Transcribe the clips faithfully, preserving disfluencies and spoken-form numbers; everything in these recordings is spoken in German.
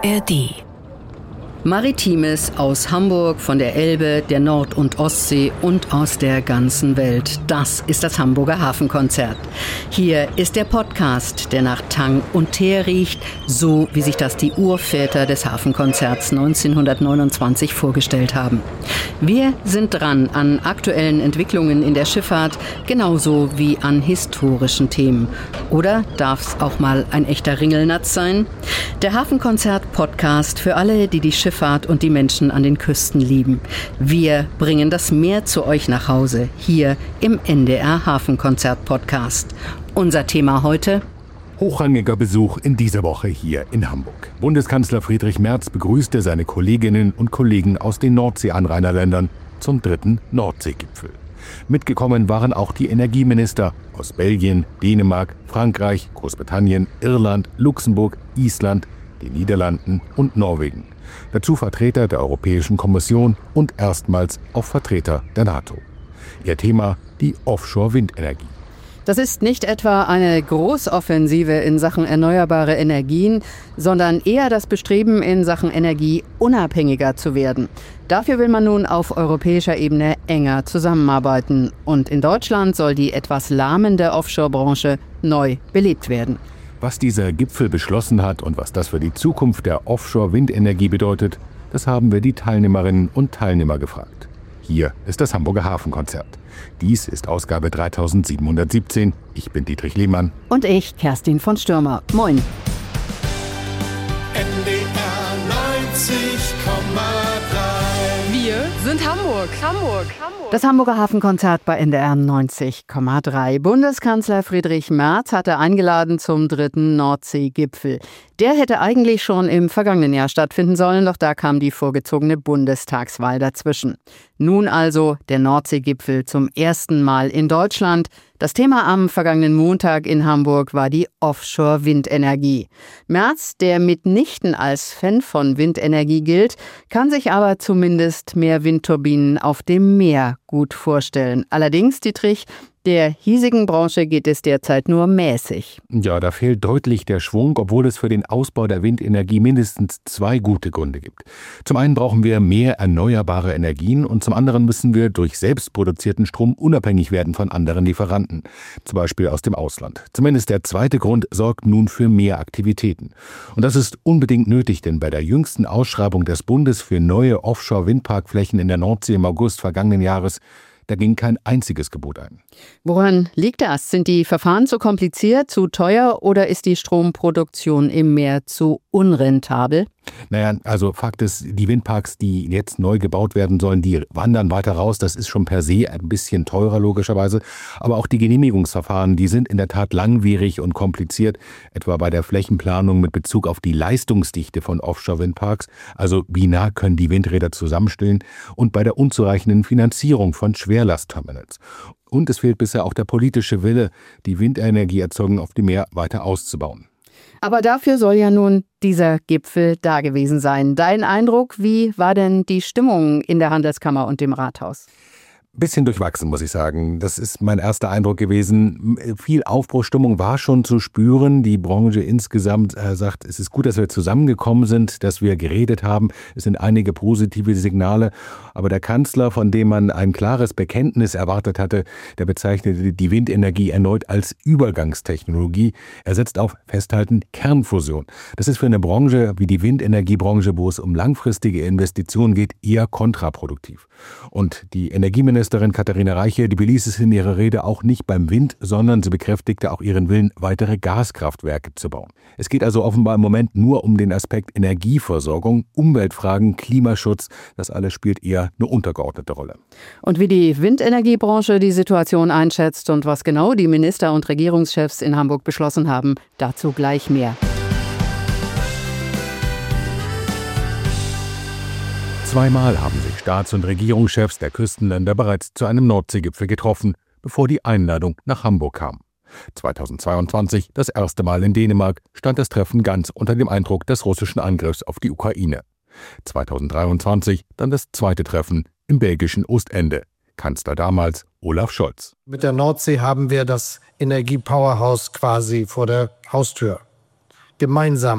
A R D. Maritimes aus Hamburg, von der Elbe, der Nord- und Ostsee und aus der ganzen Welt. Das ist das Hamburger Hafenkonzert. Hier ist der Podcast, der nach Tang und Teer riecht, so wie sich das die Urväter des Hafenkonzerts neunzehnhundertneunundzwanzig vorgestellt haben. Wir sind dran an aktuellen Entwicklungen in der Schifffahrt, genauso wie an historischen Themen. Oder darf es auch mal ein echter Ringelnatz sein? Der Hafenkonzert-Podcast für alle, die die Schifffahrt und die Menschen an den Küsten lieben. Wir bringen das Meer zu euch nach Hause, hier im N D R Hafenkonzert-Podcast. Unser Thema heute: Hochrangiger Besuch in dieser Woche hier in Hamburg. Bundeskanzler Friedrich Merz begrüßte seine Kolleginnen und Kollegen aus den Nordsee-Anrainerländern zum dritten Nordseegipfel. Mitgekommen waren auch die Energieminister aus Belgien, Dänemark, Frankreich, Großbritannien, Irland, Luxemburg, Island, den Niederlanden und Norwegen. Dazu Vertreter der Europäischen Kommission und erstmals auch Vertreter der NATO. Ihr Thema: die Offshore-Windenergie. Das ist nicht etwa eine Großoffensive in Sachen erneuerbare Energien, sondern eher das Bestreben, in Sachen Energie unabhängiger zu werden. Dafür will man nun auf europäischer Ebene enger zusammenarbeiten. Und in Deutschland soll die etwas lahmende Offshore-Branche neu belebt werden. Was dieser Gipfel beschlossen hat und was das für die Zukunft der Offshore-Windenergie bedeutet, das haben wir die Teilnehmerinnen und Teilnehmer gefragt. Hier ist das Hamburger Hafenkonzert. Dies ist Ausgabe dreitausendsiebenhundertsiebzehn. Ich bin Dietrich Lehmann. Und ich, Kerstin von Stürmer. Moin. N D R neunzig Komma drei. Wir sind Hamburg. Hamburg. Hamburg. Das Hamburger Hafenkonzert bei N D R neunzig Komma drei. Bundeskanzler Friedrich Merz hatte eingeladen zum dritten Nordseegipfel. Der hätte eigentlich schon im vergangenen Jahr stattfinden sollen, doch da kam die vorgezogene Bundestagswahl dazwischen. Nun also der Nordseegipfel zum ersten Mal in Deutschland. Das Thema am vergangenen Montag in Hamburg war die Offshore-Windenergie. Merz, der mitnichten als Fan von Windenergie gilt, kann sich aber zumindest mehr Windturbinen auf dem Meer gut vorstellen. Allerdings, Dietrich, der hiesigen Branche geht es derzeit nur mäßig. Ja, da fehlt deutlich der Schwung, obwohl es für den Ausbau der Windenergie mindestens zwei gute Gründe gibt. Zum einen brauchen wir mehr erneuerbare Energien und zum anderen müssen wir durch selbstproduzierten Strom unabhängig werden von anderen Lieferanten, zum Beispiel aus dem Ausland. Zumindest der zweite Grund sorgt nun für mehr Aktivitäten. Und das ist unbedingt nötig, denn bei der jüngsten Ausschreibung des Bundes für neue Offshore-Windparkflächen in der Nordsee im August vergangenen Jahres, da ging kein einziges Gebot ein. Woran liegt das? Sind die Verfahren zu kompliziert, zu teuer oder ist die Stromproduktion im Meer zu unrentabel? Naja, also Fakt ist, die Windparks, die jetzt neu gebaut werden sollen, die wandern weiter raus. Das ist schon per se ein bisschen teurer logischerweise. Aber auch die Genehmigungsverfahren, die sind in der Tat langwierig und kompliziert. Etwa bei der Flächenplanung mit Bezug auf die Leistungsdichte von Offshore-Windparks. Also wie nah können die Windräder zusammenstehen. Und bei der unzureichenden Finanzierung von Schwerlastterminals. Und es fehlt bisher auch der politische Wille, die Windenergieerzeugung auf dem Meer weiter auszubauen. Aber dafür soll ja nun dieser Gipfel da gewesen sein. Dein Eindruck, wie war denn die Stimmung in der Handelskammer und dem Rathaus? Bisschen durchwachsen, muss ich sagen. Das ist mein erster Eindruck gewesen. Viel Aufbruchsstimmung war schon zu spüren. Die Branche insgesamt äh, sagt, es ist gut, dass wir zusammengekommen sind, dass wir geredet haben. Es sind einige positive Signale. Aber der Kanzler, von dem man ein klares Bekenntnis erwartet hatte, der bezeichnete die Windenergie erneut als Übergangstechnologie. Er setzt auf Festhalten Kernfusion. Das ist für eine Branche wie die Windenergiebranche, wo es um langfristige Investitionen geht, eher kontraproduktiv. Und die Energieministerin Katharina Reiche, die beließ es in ihrer Rede auch nicht beim Wind, sondern sie bekräftigte auch ihren Willen, weitere Gaskraftwerke zu bauen. Es geht also offenbar im Moment nur um den Aspekt Energieversorgung, Umweltfragen, Klimaschutz. Das alles spielt eher eine untergeordnete Rolle. Und wie die Windenergiebranche die Situation einschätzt und was genau die Minister und Regierungschefs in Hamburg beschlossen haben, dazu gleich mehr. Zweimal haben sich Staats- und Regierungschefs der Küstenländer bereits zu einem Nordseegipfel getroffen, bevor die Einladung nach Hamburg kam. zweitausendzweiundzwanzig, das erste Mal in Dänemark, stand das Treffen ganz unter dem Eindruck des russischen Angriffs auf die Ukraine. zweitausenddreiundzwanzig dann das zweite Treffen im belgischen Ostende. Kanzler damals Olaf Scholz. Mit der Nordsee haben wir das Energiepowerhouse quasi vor der Haustür. Gemeinsam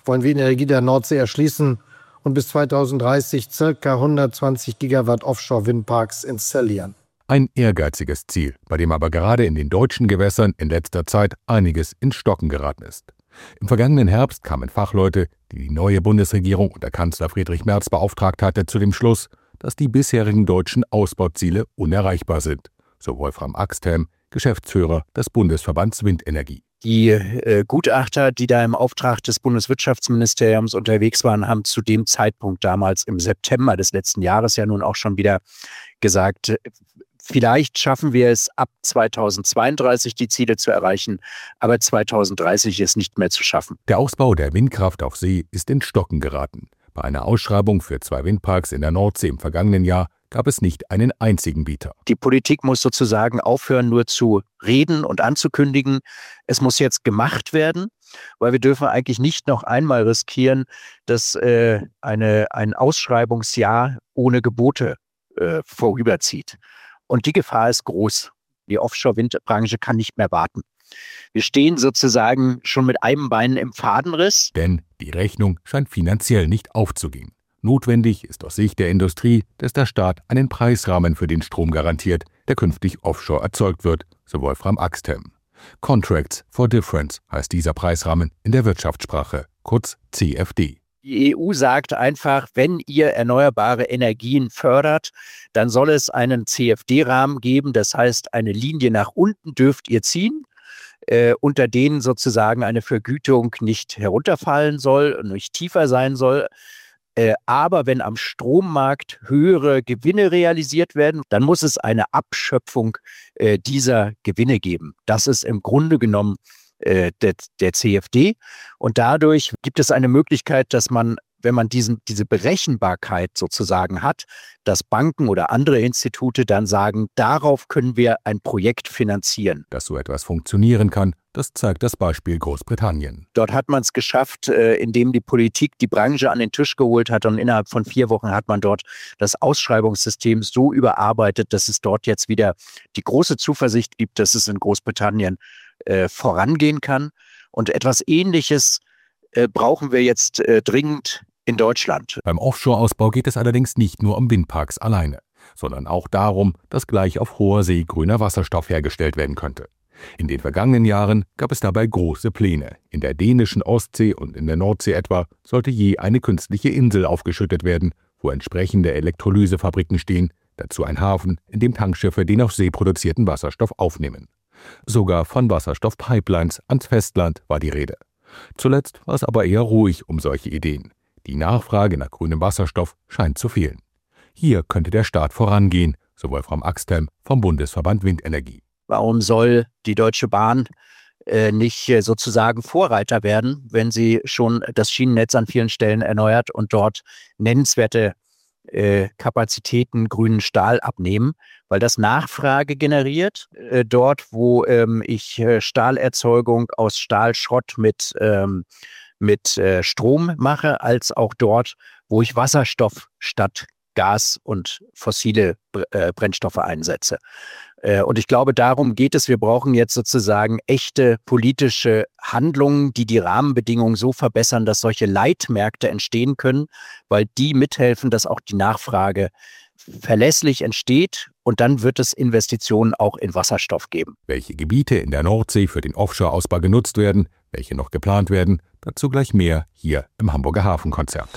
wollen wir die Energie der Nordsee erschließen und bis zweitausenddreißig ca. hundertzwanzig Gigawatt Offshore-Windparks installieren. Ein ehrgeiziges Ziel, bei dem aber gerade in den deutschen Gewässern in letzter Zeit einiges ins Stocken geraten ist. Im vergangenen Herbst kamen Fachleute, die die neue Bundesregierung unter Kanzler Friedrich Merz beauftragt hatte, zu dem Schluss, dass die bisherigen deutschen Ausbauziele unerreichbar sind. So Wolfram Axthelm, Geschäftsführer des Bundesverbands Windenergie. Die äh, Gutachter, die da im Auftrag des Bundeswirtschaftsministeriums unterwegs waren, haben zu dem Zeitpunkt damals im September des letzten Jahres ja nun auch schon wieder gesagt, vielleicht schaffen wir es ab zweitausendzweiunddreißig die Ziele zu erreichen, aber zweitausenddreißig ist nicht mehr zu schaffen. Der Ausbau der Windkraft auf See ist in Stocken geraten. Bei einer Ausschreibung für zwei Windparks in der Nordsee im vergangenen Jahr gab es nicht einen einzigen Bieter. Die Politik muss sozusagen aufhören, nur zu reden und anzukündigen. Es muss jetzt gemacht werden, weil wir dürfen eigentlich nicht noch einmal riskieren, dass äh, eine, ein Ausschreibungsjahr ohne Gebote äh, vorüberzieht. Und die Gefahr ist groß. Die Offshore-Windbranche kann nicht mehr warten. Wir stehen sozusagen schon mit einem Bein im Fadenriss. Denn die Rechnung scheint finanziell nicht aufzugehen. Notwendig ist aus Sicht der Industrie, dass der Staat einen Preisrahmen für den Strom garantiert, der künftig offshore erzeugt wird, so Wolfram Axthelm. Contracts for Difference heißt dieser Preisrahmen in der Wirtschaftssprache, kurz C F D. Die E U sagt einfach, wenn ihr erneuerbare Energien fördert, dann soll es einen C F D-Rahmen geben, das heißt, eine Linie nach unten dürft ihr ziehen, äh, unter denen sozusagen eine Vergütung nicht herunterfallen soll, nicht tiefer sein soll. Äh, aber wenn am Strommarkt höhere Gewinne realisiert werden, dann muss es eine Abschöpfung äh, dieser Gewinne geben. Das ist im Grunde genommen äh, der, der C F D. Und dadurch gibt es eine Möglichkeit, dass man, wenn man diesen, diese Berechenbarkeit sozusagen hat, dass Banken oder andere Institute dann sagen, darauf können wir ein Projekt finanzieren. Dass so etwas funktionieren kann, das zeigt das Beispiel Großbritannien. Dort hat man es geschafft, äh, indem die Politik die Branche an den Tisch geholt hat, und innerhalb von vier Wochen hat man dort das Ausschreibungssystem so überarbeitet, dass es dort jetzt wieder die große Zuversicht gibt, dass es in Großbritannien äh, vorangehen kann. Und etwas Ähnliches äh, brauchen wir jetzt äh, dringend in Deutschland. Beim Offshore-Ausbau geht es allerdings nicht nur um Windparks alleine, sondern auch darum, dass gleich auf hoher See grüner Wasserstoff hergestellt werden könnte. In den vergangenen Jahren gab es dabei große Pläne. In der dänischen Ostsee und in der Nordsee etwa sollte je eine künstliche Insel aufgeschüttet werden, wo entsprechende Elektrolysefabriken stehen, dazu ein Hafen, in dem Tankschiffe den auf See produzierten Wasserstoff aufnehmen. Sogar von Wasserstoffpipelines ans Festland war die Rede. Zuletzt war es aber eher ruhig um solche Ideen. Die Nachfrage nach grünem Wasserstoff scheint zu fehlen. Hier könnte der Staat vorangehen, so Wolfram Axthelm vom Bundesverband Windenergie. Warum soll die Deutsche Bahn äh, nicht äh, sozusagen Vorreiter werden, wenn sie schon das Schienennetz an vielen Stellen erneuert und dort nennenswerte äh, Kapazitäten grünen Stahl abnehmen, weil das Nachfrage generiert. Äh, dort, wo ähm, ich äh, Stahlerzeugung aus Stahlschrott mit, ähm, mit äh, Strom mache, als auch dort, wo ich Wasserstoff statt Gas und fossile äh, Brennstoffe einsetze. Äh, und ich glaube, darum geht es. Wir brauchen jetzt sozusagen echte politische Handlungen, die die Rahmenbedingungen so verbessern, dass solche Leitmärkte entstehen können, weil die mithelfen, dass auch die Nachfrage verlässlich entsteht, und dann wird es Investitionen auch in Wasserstoff geben. Welche Gebiete in der Nordsee für den Offshore-Ausbau genutzt werden, welche noch geplant werden, dazu gleich mehr hier im Hamburger Hafenkonzert.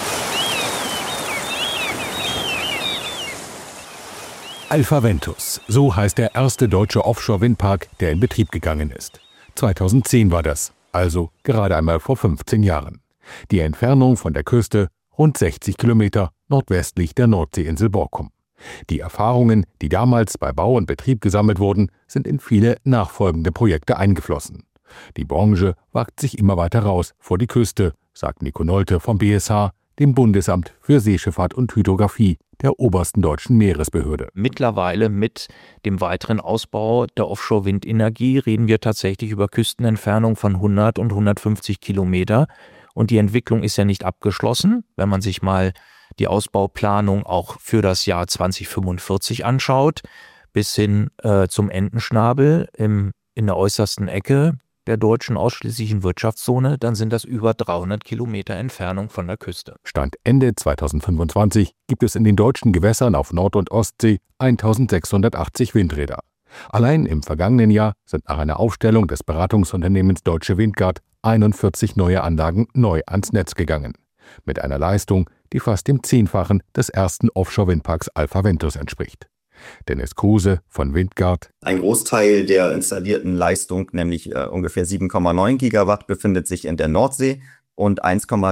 Alpha Ventus, so heißt der erste deutsche Offshore-Windpark, der in Betrieb gegangen ist. zweitausendzehn war das, also gerade einmal vor fünfzehn Jahren. Die Entfernung von der Küste rund sechzig Kilometer nordwestlich der Nordseeinsel Borkum. Die Erfahrungen, die damals bei Bau und Betrieb gesammelt wurden, sind in viele nachfolgende Projekte eingeflossen. Die Branche wagt sich immer weiter raus vor die Küste, sagt Nico Nolte vom B S H, dem Bundesamt für Seeschifffahrt und Hydrographie, der obersten deutschen Meeresbehörde. Mittlerweile mit dem weiteren Ausbau der Offshore-Windenergie reden wir tatsächlich über Küstenentfernung von hundert und hundertfünfzig Kilometer. Und die Entwicklung ist ja nicht abgeschlossen. Wenn man sich mal die Ausbauplanung auch für das Jahr zweitausendfünfundvierzig anschaut, bis hin äh, zum Entenschnabel im, in der äußersten Ecke der deutschen ausschließlichen Wirtschaftszone, dann sind das über dreihundert Kilometer Entfernung von der Küste. Stand Ende zweitausendfünfundzwanzig gibt es in den deutschen Gewässern auf Nord- und Ostsee eintausendsechshundertachtzig Windräder. Allein im vergangenen Jahr sind nach einer Aufstellung des Beratungsunternehmens Deutsche Windgard einundvierzig neue Anlagen neu ans Netz gegangen. Mit einer Leistung, die fast dem Zehnfachen des ersten Offshore-Windparks Alpha Ventus entspricht. Dennis Kruse von Windgard. Ein Großteil der installierten Leistung, nämlich äh, ungefähr sieben Komma neun Gigawatt, befindet sich in der Nordsee und eins Komma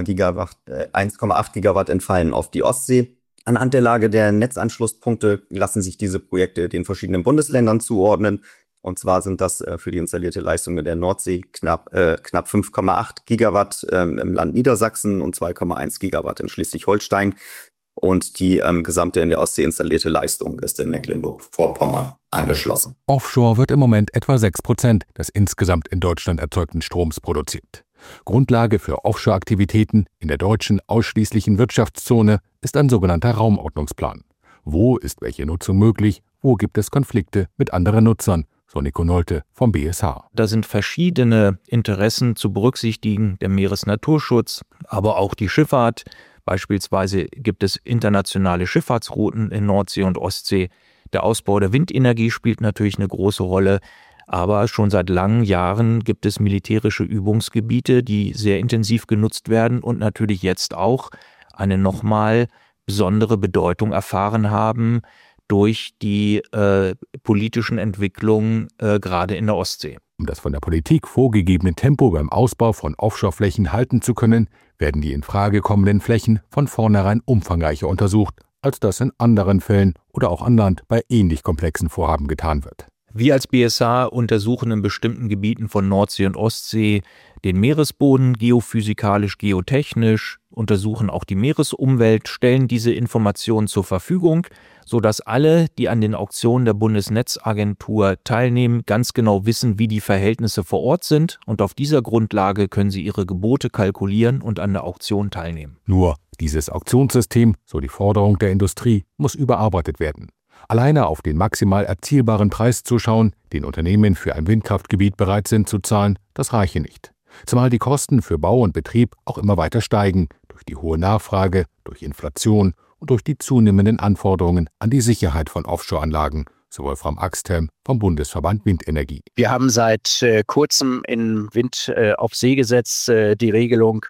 acht Gigawatt entfallen auf die Ostsee. Anhand der Lage der Netzanschlusspunkte lassen sich diese Projekte den verschiedenen Bundesländern zuordnen. Und zwar sind das äh, für die installierte Leistung in der Nordsee knapp, äh, knapp fünf Komma acht Gigawatt ähm, im Land Niedersachsen und zwei Komma eins Gigawatt in Schleswig-Holstein. Und die ähm, gesamte in der Ostsee installierte Leistung ist in Mecklenburg-Vorpommern angeschlossen. Offshore wird im Moment etwa sechs Prozent des insgesamt in Deutschland erzeugten Stroms produziert. Grundlage für Offshore-Aktivitäten in der deutschen ausschließlichen Wirtschaftszone ist ein sogenannter Raumordnungsplan. Wo ist welche Nutzung möglich? Wo gibt es Konflikte mit anderen Nutzern? So Nico Nolte vom B S H. Da sind verschiedene Interessen zu berücksichtigen, der Meeresnaturschutz, aber auch die Schifffahrt. Beispielsweise gibt es internationale Schifffahrtsrouten in Nordsee und Ostsee. Der Ausbau der Windenergie spielt natürlich eine große Rolle. Aber schon seit langen Jahren gibt es militärische Übungsgebiete, die sehr intensiv genutzt werden und natürlich jetzt auch eine nochmal besondere Bedeutung erfahren haben durch die äh, politischen Entwicklungen äh, gerade in der Ostsee. Um das von der Politik vorgegebene Tempo beim Ausbau von Offshore-Flächen halten zu können, werden die in Frage kommenden Flächen von vornherein umfangreicher untersucht, als das in anderen Fällen oder auch an Land bei ähnlich komplexen Vorhaben getan wird. Wir als B S H untersuchen in bestimmten Gebieten von Nordsee und Ostsee den Meeresboden geophysikalisch, geotechnisch, untersuchen auch die Meeresumwelt, stellen diese Informationen zur Verfügung, sodass alle, die an den Auktionen der Bundesnetzagentur teilnehmen, ganz genau wissen, wie die Verhältnisse vor Ort sind, und auf dieser Grundlage können sie ihre Gebote kalkulieren und an der Auktion teilnehmen. Nur dieses Auktionssystem, so die Forderung der Industrie, muss überarbeitet werden. Alleine auf den maximal erzielbaren Preis zu schauen, den Unternehmen für ein Windkraftgebiet bereit sind zu zahlen, das reiche nicht. Zumal die Kosten für Bau und Betrieb auch immer weiter steigen, durch die hohe Nachfrage, durch Inflation und durch die zunehmenden Anforderungen an die Sicherheit von Offshore-Anlagen, so Wolfram Axthelm vom Bundesverband Windenergie. Wir haben seit äh, kurzem im Wind-auf-See-Gesetz äh, die Regelung,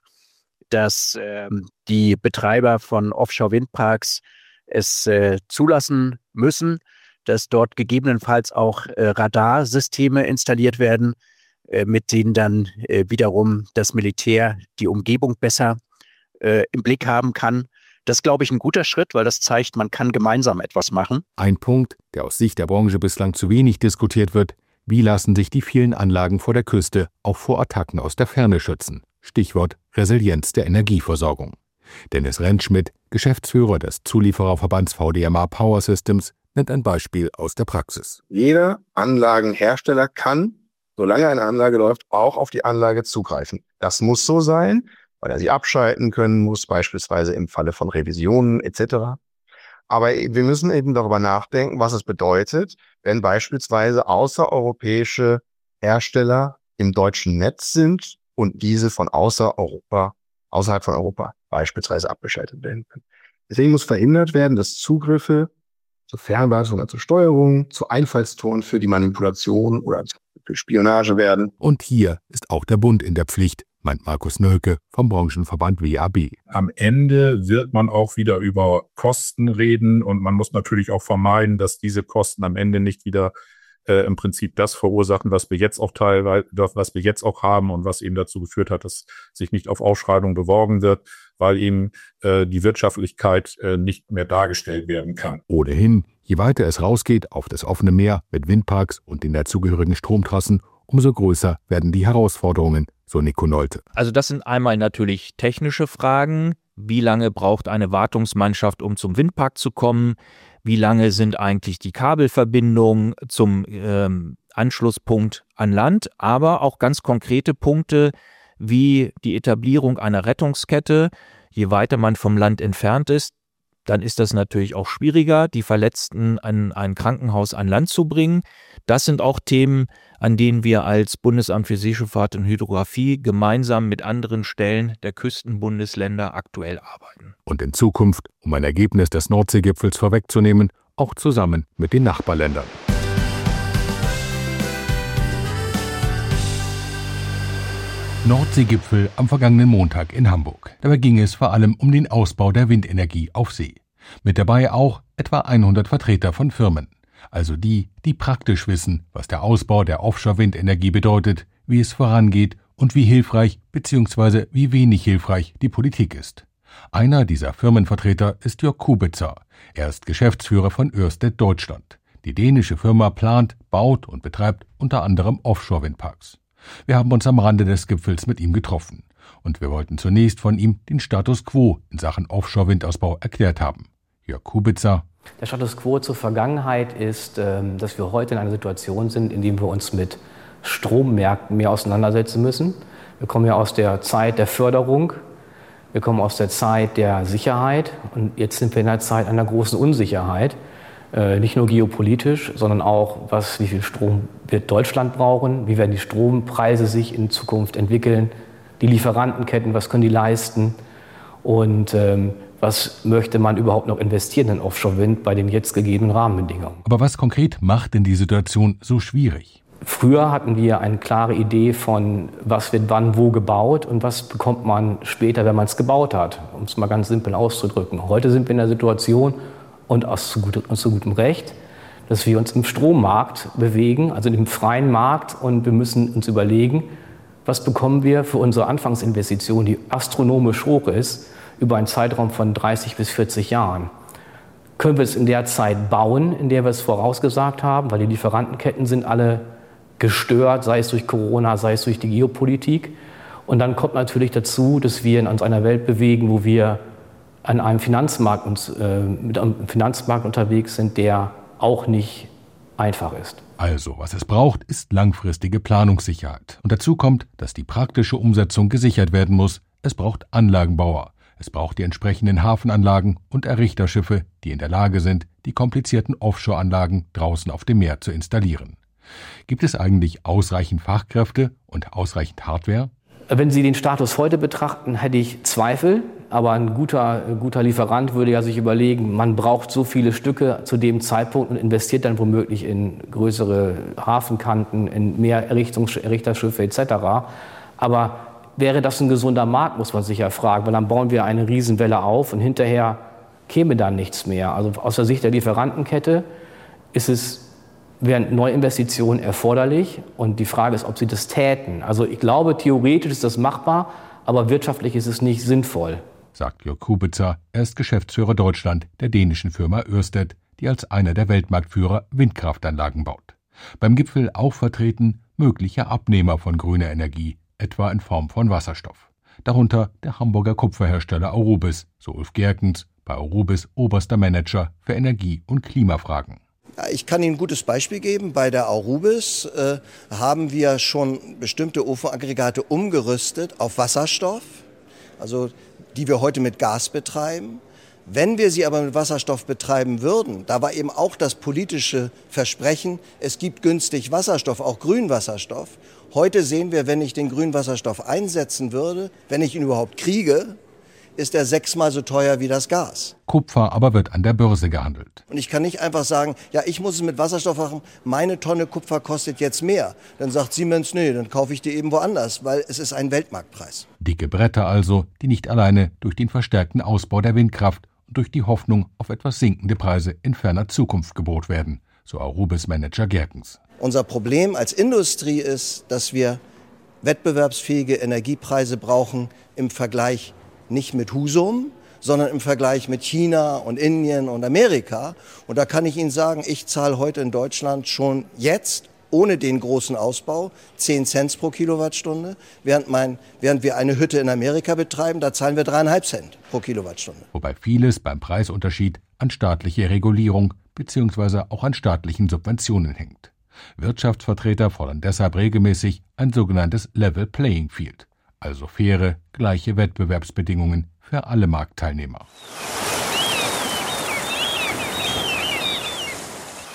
dass äh, die Betreiber von Offshore-Windparks es äh, zulassen müssen, dass dort gegebenenfalls auch äh, Radarsysteme installiert werden, äh, mit denen dann äh, wiederum das Militär die Umgebung besser äh, im Blick haben kann. Das ist, glaube ich, ein guter Schritt, weil das zeigt, man kann gemeinsam etwas machen. Ein Punkt, der aus Sicht der Branche bislang zu wenig diskutiert wird: Wie lassen sich die vielen Anlagen vor der Küste auch vor Attacken aus der Ferne schützen? Stichwort Resilienz der Energieversorgung. Dennis Rentschmidt, Geschäftsführer des Zuliefererverbands V D M A Power Systems, nennt ein Beispiel aus der Praxis. Jeder Anlagenhersteller kann, solange eine Anlage läuft, auch auf die Anlage zugreifen. Das muss so sein, weil er sie abschalten können muss, beispielsweise im Falle von Revisionen et cetera. Aber wir müssen eben darüber nachdenken, was es bedeutet, wenn beispielsweise außereuropäische Hersteller im deutschen Netz sind und diese von außer Europa, außerhalb von Europa beispielsweise abgeschaltet werden können. Deswegen muss verhindert werden, dass Zugriffe zur Fernwartung oder zur Steuerung, zu Einfallstoren für die Manipulation oder für Spionage werden. Und hier ist auch der Bund in der Pflicht, meint Markus Nölke vom Branchenverband W A B. Am Ende wird man auch wieder über Kosten reden und man muss natürlich auch vermeiden, dass diese Kosten am Ende nicht wieder äh, im Prinzip das verursachen, was wir jetzt auch teilweise, was wir jetzt auch haben und was eben dazu geführt hat, dass sich nicht auf Ausschreibung beworben wird, weil eben äh, die Wirtschaftlichkeit äh, nicht mehr dargestellt werden kann. Ohnehin, je weiter es rausgeht auf das offene Meer mit Windparks und den dazugehörigen Stromtrassen, umso größer werden die Herausforderungen, so Nico Nolte. Also das sind einmal natürlich technische Fragen. Wie lange braucht eine Wartungsmannschaft, um zum Windpark zu kommen? Wie lange sind eigentlich die Kabelverbindungen zum ähm, Anschlusspunkt an Land? Aber auch ganz konkrete Punkte wie die Etablierung einer Rettungskette. Je weiter man vom Land entfernt ist, dann ist das natürlich auch schwieriger, die Verletzten an ein Krankenhaus an Land zu bringen. Das sind auch Themen, an denen wir als Bundesamt für Seeschifffahrt und Hydrographie gemeinsam mit anderen Stellen der Küstenbundesländer aktuell arbeiten. Und in Zukunft, um ein Ergebnis des Nordseegipfels vorwegzunehmen, auch zusammen mit den Nachbarländern. Nordseegipfel am vergangenen Montag in Hamburg. Dabei ging es vor allem um den Ausbau der Windenergie auf See. Mit dabei auch etwa hundert Vertreter von Firmen. Also die, die praktisch wissen, was der Ausbau der Offshore-Windenergie bedeutet, wie es vorangeht und wie hilfreich bzw. wie wenig hilfreich die Politik ist. Einer dieser Firmenvertreter ist Jörg Kubitzer. Er ist Geschäftsführer von Ørsted Deutschland. Die dänische Firma plant, baut und betreibt unter anderem Offshore-Windparks. Wir haben uns am Rande des Gipfels mit ihm getroffen und wir wollten zunächst von ihm den Status quo in Sachen Offshore-Windausbau erklärt haben. Jörg Kubitzer. Der Status quo zur Vergangenheit ist, dass wir heute in einer Situation sind, in der wir uns mit Strommärkten mehr auseinandersetzen müssen. Wir kommen ja aus der Zeit der Förderung, wir kommen aus der Zeit der Sicherheit und jetzt sind wir in der Zeit einer großen Unsicherheit. Nicht nur geopolitisch, sondern auch, was, wie viel Strom wird Deutschland brauchen, wie werden die Strompreise sich in Zukunft entwickeln, die Lieferantenketten, was können die leisten und ähm, was möchte man überhaupt noch investieren in Offshore-Wind bei den jetzt gegebenen Rahmenbedingungen. Aber was konkret macht denn die Situation so schwierig? Früher hatten wir eine klare Idee von, was wird wann wo gebaut und was bekommt man später, wenn man es gebaut hat, um es mal ganz simpel auszudrücken. Heute sind wir in der Situation, und aus zu, gut, aus zu gutem Recht, dass wir uns im Strommarkt bewegen, also im freien Markt, und wir müssen uns überlegen, was bekommen wir für unsere Anfangsinvestition, die astronomisch hoch ist, über einen Zeitraum von dreißig bis vierzig Jahren. Können wir es in der Zeit bauen, in der wir es vorausgesagt haben, weil die Lieferantenketten sind alle gestört, sei es durch Corona, sei es durch die Geopolitik. Und dann kommt natürlich dazu, dass wir uns in einer Welt bewegen, wo wir an einem Finanzmarkt, uns, äh, mit einem Finanzmarkt unterwegs sind, der auch nicht einfach ist. Also, was es braucht, ist langfristige Planungssicherheit. Und dazu kommt, dass die praktische Umsetzung gesichert werden muss. Es braucht Anlagenbauer. Es braucht die entsprechenden Hafenanlagen und Errichterschiffe, die in der Lage sind, die komplizierten Offshore-Anlagen draußen auf dem Meer zu installieren. Gibt es eigentlich ausreichend Fachkräfte und ausreichend Hardware? Wenn Sie den Status heute betrachten, hätte ich Zweifel. Aber ein guter, guter Lieferant würde ja sich überlegen, man braucht so viele Stücke zu dem Zeitpunkt und investiert dann womöglich in größere Hafenkanten, in mehr Errichtungs- Errichterschiffe et cetera. Aber wäre das ein gesunder Markt, muss man sich ja fragen, weil dann bauen wir eine Riesenwelle auf und hinterher käme dann nichts mehr. Also aus der Sicht der Lieferantenkette ist es, wären Neuinvestitionen erforderlich und die Frage ist, ob sie das täten. Also ich glaube, theoretisch ist das machbar, aber wirtschaftlich ist es nicht sinnvoll. Sagt Jörg Kubitzer, er ist Geschäftsführer Deutschland der dänischen Firma Ørsted, die als einer der Weltmarktführer Windkraftanlagen baut. Beim Gipfel auch vertreten mögliche Abnehmer von grüner Energie, etwa in Form von Wasserstoff. Darunter der Hamburger Kupferhersteller Aurubis, so Ulf Gerkens, bei Aurubis oberster Manager für Energie- und Klimafragen. Ich kann Ihnen ein gutes Beispiel geben. Bei der Aurubis äh, haben wir schon bestimmte Ofenaggregate umgerüstet auf Wasserstoff, also die wir heute mit Gas betreiben. Wenn wir sie aber mit Wasserstoff betreiben würden, da war eben auch das politische Versprechen, es gibt günstig Wasserstoff, auch Grünwasserstoff. Heute sehen wir, wenn ich den grünen Wasserstoff einsetzen würde, wenn ich ihn überhaupt kriege, ist er sechsmal so teuer wie das Gas. Kupfer aber wird an der Börse gehandelt. Und ich kann nicht einfach sagen, ja, ich muss es mit Wasserstoff machen, meine Tonne Kupfer kostet jetzt mehr. Dann sagt Siemens, nee, dann kaufe ich die eben woanders, weil es ist ein Weltmarktpreis. Dicke Bretter also, die nicht alleine durch den verstärkten Ausbau der Windkraft und durch die Hoffnung auf etwas sinkende Preise in ferner Zukunft gebohrt werden, so Aurubis-Manager Gerkens. Unser Problem als Industrie ist, dass wir wettbewerbsfähige Energiepreise brauchen im Vergleich nicht mit Husum, sondern im Vergleich mit China und Indien und Amerika. Und da kann ich Ihnen sagen, ich zahle heute in Deutschland schon jetzt, ohne den großen Ausbau, zehn Cent pro Kilowattstunde. Während, mein, während wir eine Hütte in Amerika betreiben, da zahlen wir dreieinhalb Cent pro Kilowattstunde. Wobei vieles beim Preisunterschied an staatliche Regulierung bzw. auch an staatlichen Subventionen hängt. Wirtschaftsvertreter fordern deshalb regelmäßig ein sogenanntes Level Playing Field. Also faire, gleiche Wettbewerbsbedingungen für alle Marktteilnehmer.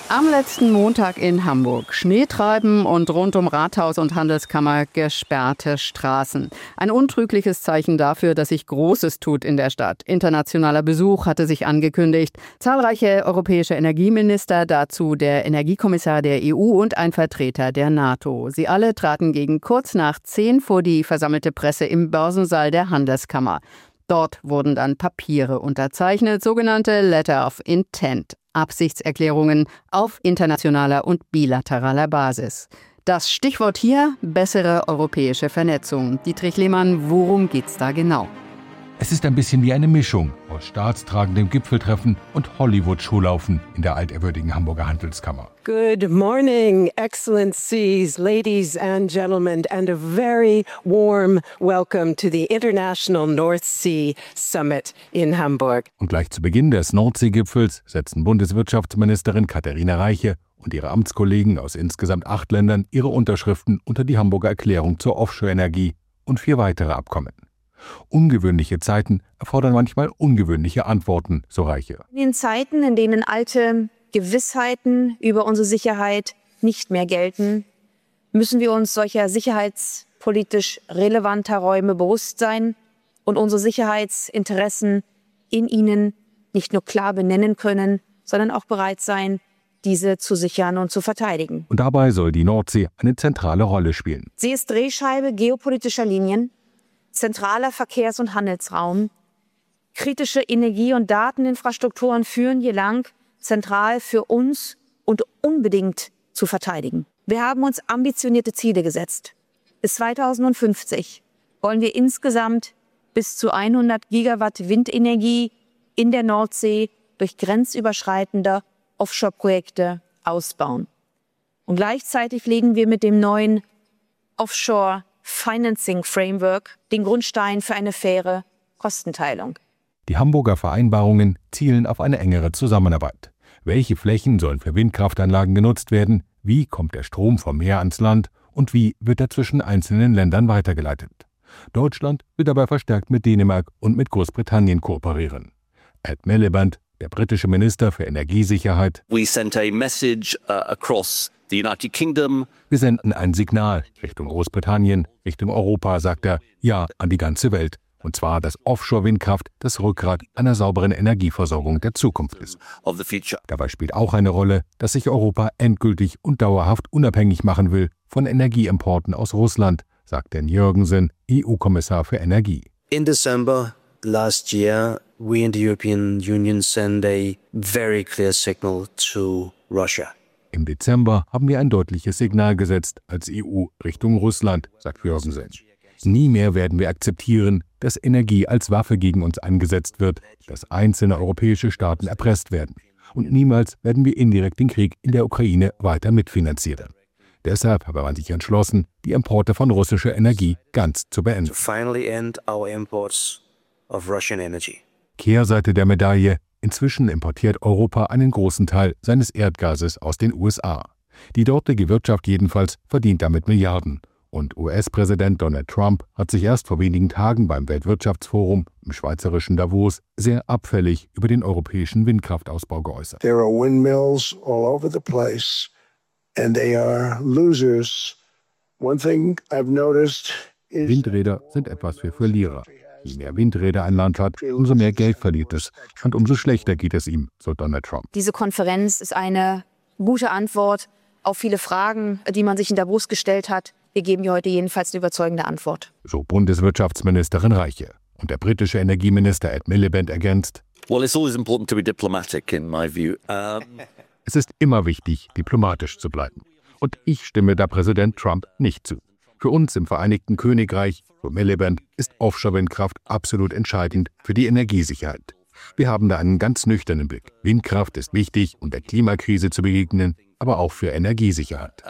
Am letzten Montag in Hamburg. Schneetreiben und rund um Rathaus und Handelskammer gesperrte Straßen. Ein untrügliches Zeichen dafür, dass sich Großes tut in der Stadt. Internationaler Besuch hatte sich angekündigt. Zahlreiche europäische Energieminister, dazu der Energiekommissar der E U und ein Vertreter der NATO. Sie alle traten gegen kurz nach zehn vor die versammelte Presse im Börsensaal der Handelskammer. Dort wurden dann Papiere unterzeichnet, sogenannte Letter of Intent. Absichtserklärungen auf internationaler und bilateraler Basis. Das Stichwort hier: bessere europäische Vernetzung. Dietrich Lehmann, worum geht's da genau? Es ist ein bisschen wie eine Mischung aus staatstragendem Gipfeltreffen und Hollywood-Schuhlaufen in der altehrwürdigen Hamburger Handelskammer. Good morning, Excellencies, ladies and gentlemen, and a very warm welcome to the International North Sea Summit in Hamburg. Und gleich zu Beginn des Nordseegipfels setzen Bundeswirtschaftsministerin Katharina Reiche und ihre Amtskollegen aus insgesamt acht Ländern ihre Unterschriften unter die Hamburger Erklärung zur Offshore-Energie und vier weitere Abkommen. Ungewöhnliche Zeiten erfordern manchmal ungewöhnliche Antworten, so Reiche. In den Zeiten, in denen alte Gewissheiten über unsere Sicherheit nicht mehr gelten, müssen wir uns solcher sicherheitspolitisch relevanter Räume bewusst sein und unsere Sicherheitsinteressen in ihnen nicht nur klar benennen können, sondern auch bereit sein, diese zu sichern und zu verteidigen. Und dabei soll die Nordsee eine zentrale Rolle spielen. Sie ist Drehscheibe geopolitischer Linien, zentraler Verkehrs- und Handelsraum. Kritische Energie- und Dateninfrastrukturen führen hier lang, zentral für uns und unbedingt zu verteidigen. Wir haben uns ambitionierte Ziele gesetzt. Bis zweitausendfünfzig wollen wir insgesamt bis zu hundert Gigawatt Windenergie in der Nordsee durch grenzüberschreitende Offshore-Projekte ausbauen. Und gleichzeitig legen wir mit dem neuen Offshore Financing Framework den Grundstein für eine faire Kostenteilung. Die Hamburger Vereinbarungen zielen auf eine engere Zusammenarbeit. Welche Flächen sollen für Windkraftanlagen genutzt werden? Wie kommt der Strom vom Meer ans Land? Und wie wird er zwischen einzelnen Ländern weitergeleitet? Deutschland will dabei verstärkt mit Dänemark und mit Großbritannien kooperieren. Ed Miliband, der britische Minister für Energiesicherheit: We sent a message uh, across the United Kingdom. Wir senden ein Signal Richtung Großbritannien, Richtung Europa, sagt er, ja, an die ganze Welt. Und zwar, dass Offshore-Windkraft das Rückgrat einer sauberen Energieversorgung der Zukunft ist. Of the future. Dabei spielt auch eine Rolle, dass sich Europa endgültig und dauerhaft unabhängig machen will von Energieimporten aus Russland, sagt Dan Jørgensen, E U-Kommissar für Energie. In December last year, we in the European Union sent a very clear signal to Russia. Im Dezember haben wir ein deutliches Signal gesetzt als E U Richtung Russland, sagt Jørgensen. Nie mehr werden wir akzeptieren, dass Energie als Waffe gegen uns eingesetzt wird, dass einzelne europäische Staaten erpresst werden. Und niemals werden wir indirekt den Krieg in der Ukraine weiter mitfinanzieren. Deshalb habe man sich entschlossen, die Importe von russischer Energie ganz zu beenden. Finally end our imports of Russian energy. Kehrseite der Medaille: Inzwischen importiert Europa einen großen Teil seines Erdgases aus den U S A. Die dortige Wirtschaft jedenfalls verdient damit Milliarden. Und U S-Präsident Donald Trump hat sich erst vor wenigen Tagen beim Weltwirtschaftsforum im schweizerischen Davos sehr abfällig über den europäischen Windkraftausbau geäußert. There are windmills all over the place and they are losers. One thing I've noticed is Windräder sind etwas für Verlierer. Je mehr Windräder ein Land hat, umso mehr Geld verliert es. Und umso schlechter geht es ihm, so Donald Trump. Diese Konferenz ist eine gute Antwort auf viele Fragen, die man sich in Davos gestellt hat. Wir geben hier heute jedenfalls eine überzeugende Antwort. So Bundeswirtschaftsministerin Reiche. Und der britische Energieminister Ed Miliband ergänzt: Well, it's always important to be diplomatic in my view. Um Es ist immer wichtig, diplomatisch zu bleiben. Und ich stimme da Präsident Trump nicht zu. Für uns im Vereinigten Königreich, so Miliband, ist Offshore-Windkraft absolut entscheidend für die Energiesicherheit. Wir haben da einen ganz nüchternen Blick. Windkraft ist wichtig, um der Klimakrise zu begegnen, aber auch für Energiesicherheit.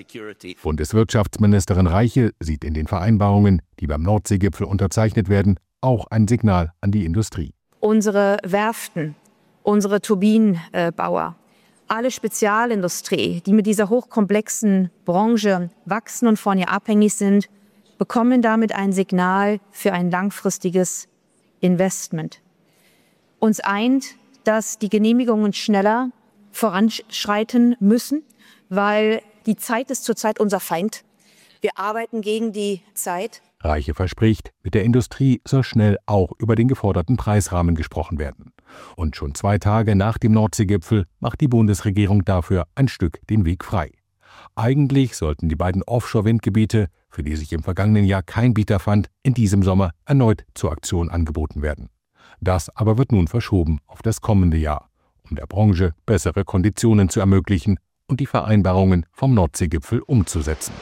Bundeswirtschaftsministerin Reiche sieht in den Vereinbarungen, die beim Nordseegipfel unterzeichnet werden, auch ein Signal an die Industrie. Unsere Werften, unsere Turbinenbauer, alle Spezialindustrie, die mit dieser hochkomplexen Branche wachsen und von ihr abhängig sind, bekommen damit ein Signal für ein langfristiges Investment. Uns eint, dass die Genehmigungen schneller voranschreiten müssen, weil die Zeit ist zurzeit unser Feind. Wir arbeiten gegen die Zeit. Reiche verspricht, mit der Industrie soll schnell auch über den geforderten Preisrahmen gesprochen werden. Und schon zwei Tage nach dem Nordseegipfel macht die Bundesregierung dafür ein Stück den Weg frei. Eigentlich sollten die beiden Offshore-Windgebiete, für die sich im vergangenen Jahr kein Bieter fand, in diesem Sommer erneut zur Aktion angeboten werden. Das aber wird nun verschoben auf das kommende Jahr, um der Branche bessere Konditionen zu ermöglichen und die Vereinbarungen vom Nordseegipfel umzusetzen.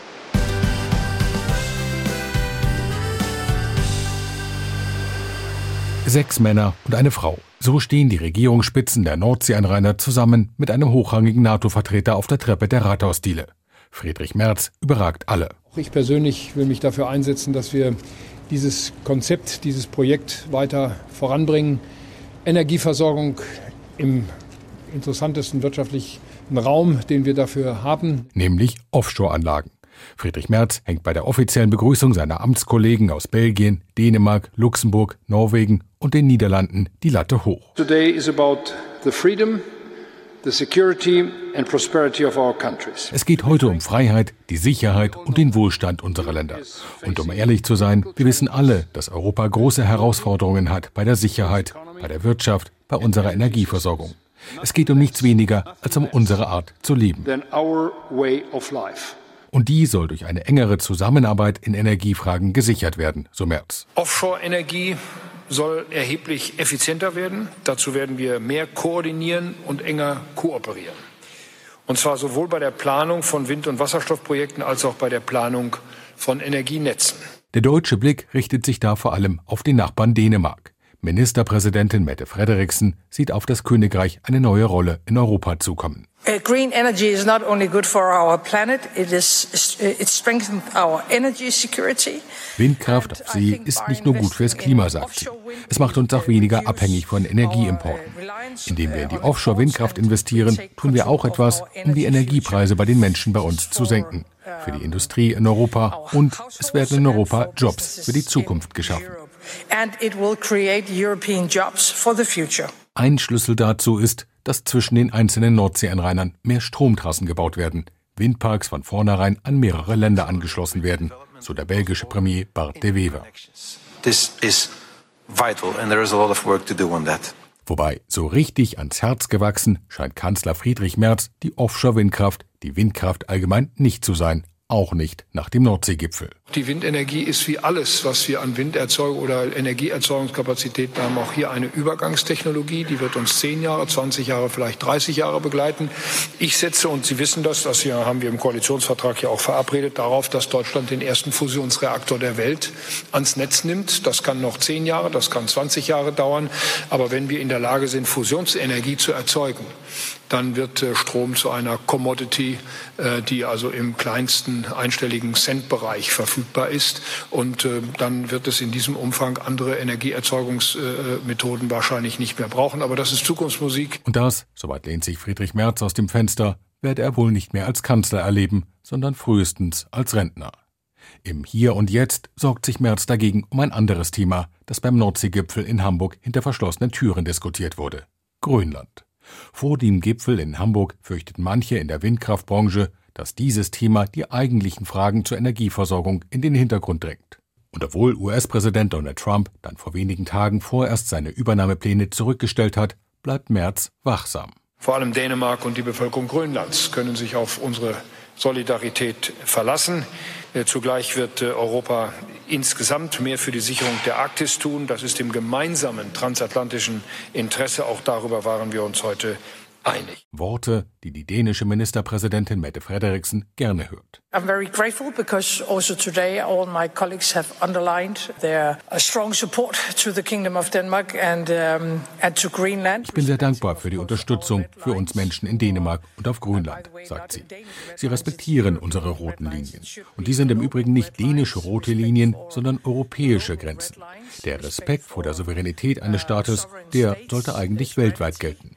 Sechs Männer und eine Frau. So stehen die Regierungsspitzen der Nordseeanrainer zusammen mit einem hochrangigen NATO-Vertreter auf der Treppe der Rathausdiele. Friedrich Merz überragt alle. Ich persönlich will mich dafür einsetzen, dass wir dieses Konzept, dieses Projekt weiter voranbringen. Energieversorgung im interessantesten wirtschaftlichen Raum, den wir dafür haben. Nämlich Offshore-Anlagen. Friedrich Merz hängt bei der offiziellen Begrüßung seiner Amtskollegen aus Belgien, Dänemark, Luxemburg, Norwegen und den Niederlanden die Latte hoch. Today is about the freedom, the security and prosperity of our countries. Es geht heute um Freiheit, die Sicherheit und den Wohlstand unserer Länder. Und um ehrlich zu sein, wir wissen alle, dass Europa große Herausforderungen hat bei der Sicherheit, bei der Wirtschaft, bei unserer Energieversorgung. Es geht um nichts weniger als um unsere Art zu leben. Than our way of life. Und die soll durch eine engere Zusammenarbeit in Energiefragen gesichert werden, so Merz. Offshore-Energie soll erheblich effizienter werden. Dazu werden wir mehr koordinieren und enger kooperieren. Und zwar sowohl bei der Planung von Wind- und Wasserstoffprojekten als auch bei der Planung von Energienetzen. Der deutsche Blick richtet sich da vor allem auf den Nachbarn Dänemark. Ministerpräsidentin Mette Frederiksen sieht auf das Königreich eine neue Rolle in Europa zukommen. Green energy is not only good for our planet, it is it strengthens our energy security. Windkraft auf See ist nicht nur gut fürs Klima, sagt sie. Es macht uns auch weniger abhängig von Energieimporten. Indem wir in die Offshore-Windkraft investieren, tun wir auch etwas, um die Energiepreise bei den Menschen bei uns zu senken. Für die Industrie in Europa, und es werden in Europa Jobs für die Zukunft geschaffen. And it will create European jobs for the future. Ein Schlüssel dazu ist, dass zwischen den einzelnen Nordseeanrainern mehr Stromtrassen gebaut werden, Windparks von vornherein an mehrere Länder angeschlossen werden, so der belgische Premier Bart de Wever. This is vital and there is a lot of work to do on that. Wobei, so richtig ans Herz gewachsen scheint Kanzler Friedrich Merz die Offshore-Windkraft, die Windkraft allgemein nicht zu sein. Auch nicht nach dem Nordseegipfel. Die Windenergie ist wie alles, was wir an Winderzeugung oder Energieerzeugungskapazitäten haben, auch hier eine Übergangstechnologie. Die wird uns zehn Jahre, zwanzig Jahre, vielleicht dreißig Jahre begleiten. Ich setze, und Sie wissen das, das hier haben wir im Koalitionsvertrag ja auch verabredet, darauf, dass Deutschland den ersten Fusionsreaktor der Welt ans Netz nimmt. Das kann noch zehn Jahre, das kann zwanzig Jahre dauern. Aber wenn wir in der Lage sind, Fusionsenergie zu erzeugen, dann wird äh, Strom zu einer Commodity, äh, die also im kleinsten einstelligen Centbereich verfügbar ist. Und äh, dann wird es in diesem Umfang andere Energieerzeugungsmethoden äh, wahrscheinlich nicht mehr brauchen. Aber das ist Zukunftsmusik. Und das, soweit lehnt sich Friedrich Merz aus dem Fenster, werde er wohl nicht mehr als Kanzler erleben, sondern frühestens als Rentner. Im Hier und Jetzt sorgt sich Merz dagegen um ein anderes Thema, das beim Nordseegipfel in Hamburg hinter verschlossenen Türen diskutiert wurde: Grönland. Vor dem Gipfel in Hamburg fürchteten manche in der Windkraftbranche, dass dieses Thema die eigentlichen Fragen zur Energieversorgung in den Hintergrund drängt. Und obwohl U S-Präsident Donald Trump dann vor wenigen Tagen vorerst seine Übernahmepläne zurückgestellt hat, bleibt Merz wachsam. Vor allem Dänemark und die Bevölkerung Grönlands können sich auf unsere Solidarität verlassen. Zugleich wird Europa insgesamt mehr für die Sicherung der Arktis tun. Das ist im gemeinsamen transatlantischen Interesse. Auch darüber waren wir uns heute einig. Worte, die die dänische Ministerpräsidentin Mette Frederiksen gerne hört. I'm very grateful because also today all my colleagues have underlined their strong support to the Kingdom of Denmark and, um, and to Greenland. Ich bin sehr dankbar für die Unterstützung für uns Menschen in Dänemark und auf Grönland, sagt sie. Sie respektieren unsere roten Linien. Und die sind im Übrigen nicht dänische rote Linien, sondern europäische Grenzen. Der Respekt vor der Souveränität eines Staates, der sollte eigentlich weltweit gelten.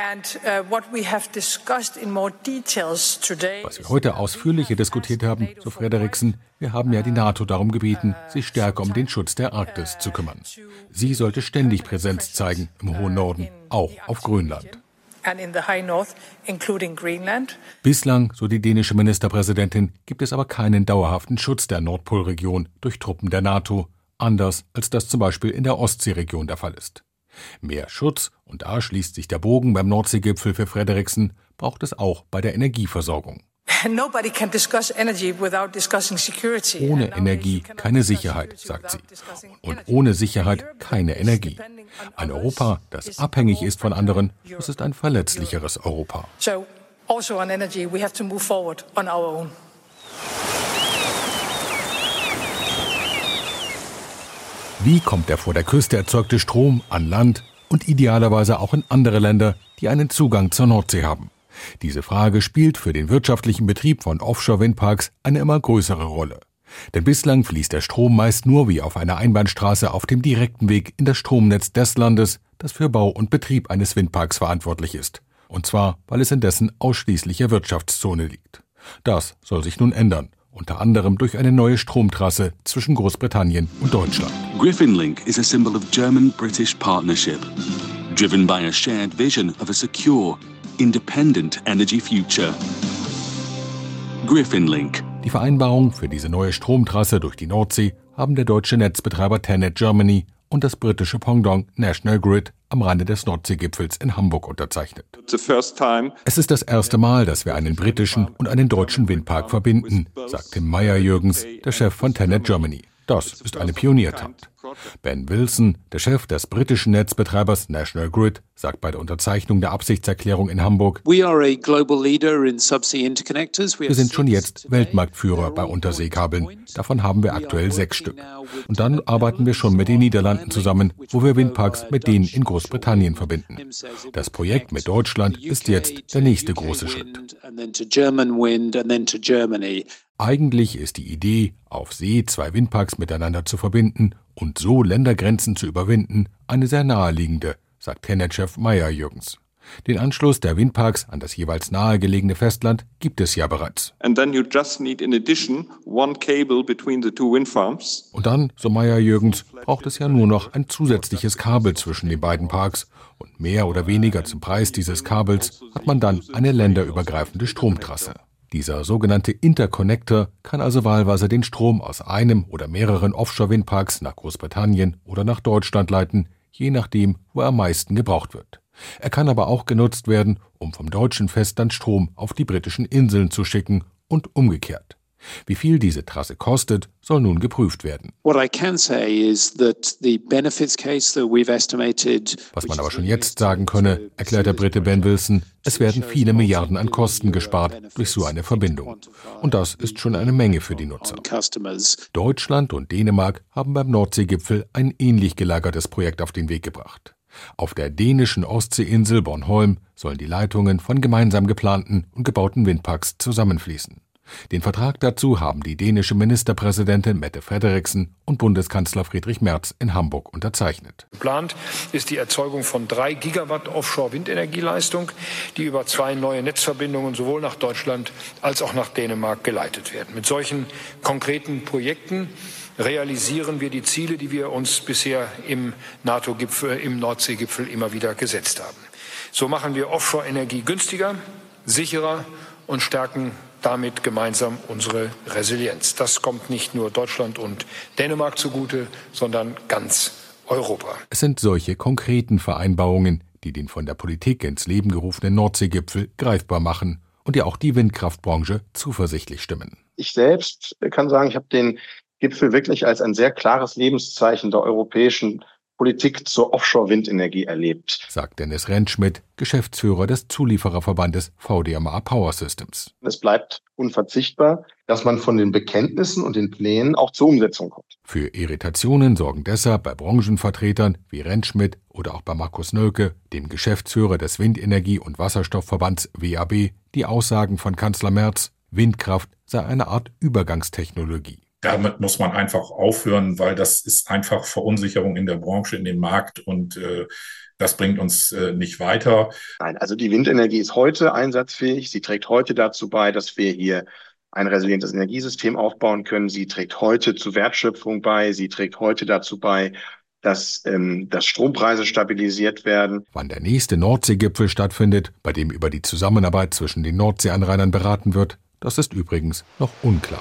Was wir heute ausführlicher diskutiert haben, so Frederiksen, wir haben ja die NATO darum gebeten, sich stärker um den Schutz der Arktis zu kümmern. Sie sollte ständig Präsenz zeigen im hohen Norden, auch auf Grönland. and in the high north, including Greenland. Bislang, so die dänische Ministerpräsidentin, gibt es aber keinen dauerhaften Schutz der Nordpolregion durch Truppen der NATO, anders als das zum Beispiel in der Ostseeregion der Fall ist. Mehr Schutz, und da schließt sich der Bogen beim Nordseegipfel für Frederiksen, braucht es auch bei der Energieversorgung. Ohne Energie keine Sicherheit, sagt sie. Und ohne Sicherheit keine Energie. Ein Europa, das abhängig ist von anderen, das ist ein verletzlicheres Europa. So, also on energy, we have to move forward on our own. Wie kommt der vor der Küste erzeugte Strom an Land und idealerweise auch in andere Länder, die einen Zugang zur Nordsee haben? Diese Frage spielt für den wirtschaftlichen Betrieb von Offshore-Windparks eine immer größere Rolle. Denn bislang fließt der Strom meist nur wie auf einer Einbahnstraße auf dem direkten Weg in das Stromnetz des Landes, das für Bau und Betrieb eines Windparks verantwortlich ist. Und zwar, weil es in dessen ausschließlicher Wirtschaftszone liegt. Das soll sich nun ändern. Unter anderem durch eine neue Stromtrasse zwischen Großbritannien und Deutschland. Griffin Link is a symbol of German-British partnership, driven by a shared vision of a secure, independent energy future. Griffin Link. Die Vereinbarung für diese neue Stromtrasse durch die Nordsee haben der deutsche Netzbetreiber TenneT Germany und das britische Pendant National Grid am Rande des Nordseegipfels in Hamburg unterzeichnet. Es ist das erste Mal, dass wir einen britischen und einen deutschen Windpark verbinden, sagt Tim Meyer-Jürgens, der Chef von TenneT Germany. Das ist eine Pioniertat. Ben Wilson, der Chef des britischen Netzbetreibers National Grid, sagt bei der Unterzeichnung der Absichtserklärung in Hamburg: Wir sind schon jetzt Weltmarktführer bei Unterseekabeln. Davon haben wir aktuell sechs Stück. Und dann arbeiten wir schon mit den Niederlanden zusammen, wo wir Windparks mit denen in Großbritannien verbinden. Das Projekt mit Deutschland ist jetzt der nächste große Schritt. Eigentlich ist die Idee, auf See zwei Windparks miteinander zu verbinden und so Ländergrenzen zu überwinden, eine sehr naheliegende, sagt TenneT-Chef Meyer-Jürgens. Den Anschluss der Windparks an das jeweils nahegelegene Festland gibt es ja bereits. And then you just need in addition one cable between the two wind farms. Und dann, so Meyer-Jürgens, braucht es ja nur noch ein zusätzliches Kabel zwischen den beiden Parks. Und mehr oder weniger zum Preis dieses Kabels hat man dann eine länderübergreifende Stromtrasse. Dieser sogenannte Interconnector kann also wahlweise den Strom aus einem oder mehreren Offshore-Windparks nach Großbritannien oder nach Deutschland leiten, je nachdem, wo er am meisten gebraucht wird. Er kann aber auch genutzt werden, um vom deutschen Festland Strom auf die britischen Inseln zu schicken und umgekehrt. Wie viel diese Trasse kostet, soll nun geprüft werden. Was man aber schon jetzt sagen könne, erklärt der Brite Ben Wilson, es werden viele Milliarden an Kosten gespart durch so eine Verbindung. Und das ist schon eine Menge für die Nutzer. Deutschland und Dänemark haben beim Nordseegipfel ein ähnlich gelagertes Projekt auf den Weg gebracht. Auf der dänischen Ostseeinsel Bornholm sollen die Leitungen von gemeinsam geplanten und gebauten Windparks zusammenfließen. Den Vertrag dazu haben die dänische Ministerpräsidentin Mette Frederiksen und Bundeskanzler Friedrich Merz in Hamburg unterzeichnet. Geplant ist die Erzeugung von drei Gigawatt Offshore-Windenergieleistung, die über zwei neue Netzverbindungen sowohl nach Deutschland als auch nach Dänemark geleitet werden. Mit solchen konkreten Projekten realisieren wir die Ziele, die wir uns bisher im NATO-Gipfel, im Nordseegipfel immer wieder gesetzt haben. So machen wir Offshore-Energie günstiger, sicherer und stärken damit gemeinsam unsere Resilienz. Das kommt nicht nur Deutschland und Dänemark zugute, sondern ganz Europa. Es sind solche konkreten Vereinbarungen, die den von der Politik ins Leben gerufenen Nordseegipfel greifbar machen und ja auch die Windkraftbranche zuversichtlich stimmen. Ich selbst kann sagen, ich habe den Gipfel wirklich als ein sehr klares Lebenszeichen der europäischen Politik zur Offshore-Windenergie erlebt, sagt Dennis Rentschmidt, Geschäftsführer des Zuliefererverbandes V D M A Power Systems. Es bleibt unverzichtbar, dass man von den Bekenntnissen und den Plänen auch zur Umsetzung kommt. Für Irritationen sorgen deshalb bei Branchenvertretern wie Rentschmidt oder auch bei Markus Nölke, dem Geschäftsführer des Windenergie- und Wasserstoffverbands W A B, die Aussagen von Kanzler Merz, Windkraft sei eine Art Übergangstechnologie. Damit muss man einfach aufhören, weil das ist einfach Verunsicherung in der Branche, in dem Markt und äh, das bringt uns äh, nicht weiter. Nein, also die Windenergie ist heute einsatzfähig. Sie trägt heute dazu bei, dass wir hier ein resilientes Energiesystem aufbauen können. Sie trägt heute zur Wertschöpfung bei. Sie trägt heute dazu bei, dass, ähm, dass Strompreise stabilisiert werden. Wann der nächste Nordseegipfel stattfindet, bei dem über die Zusammenarbeit zwischen den Nordseeanrainern beraten wird, das ist übrigens noch unklar.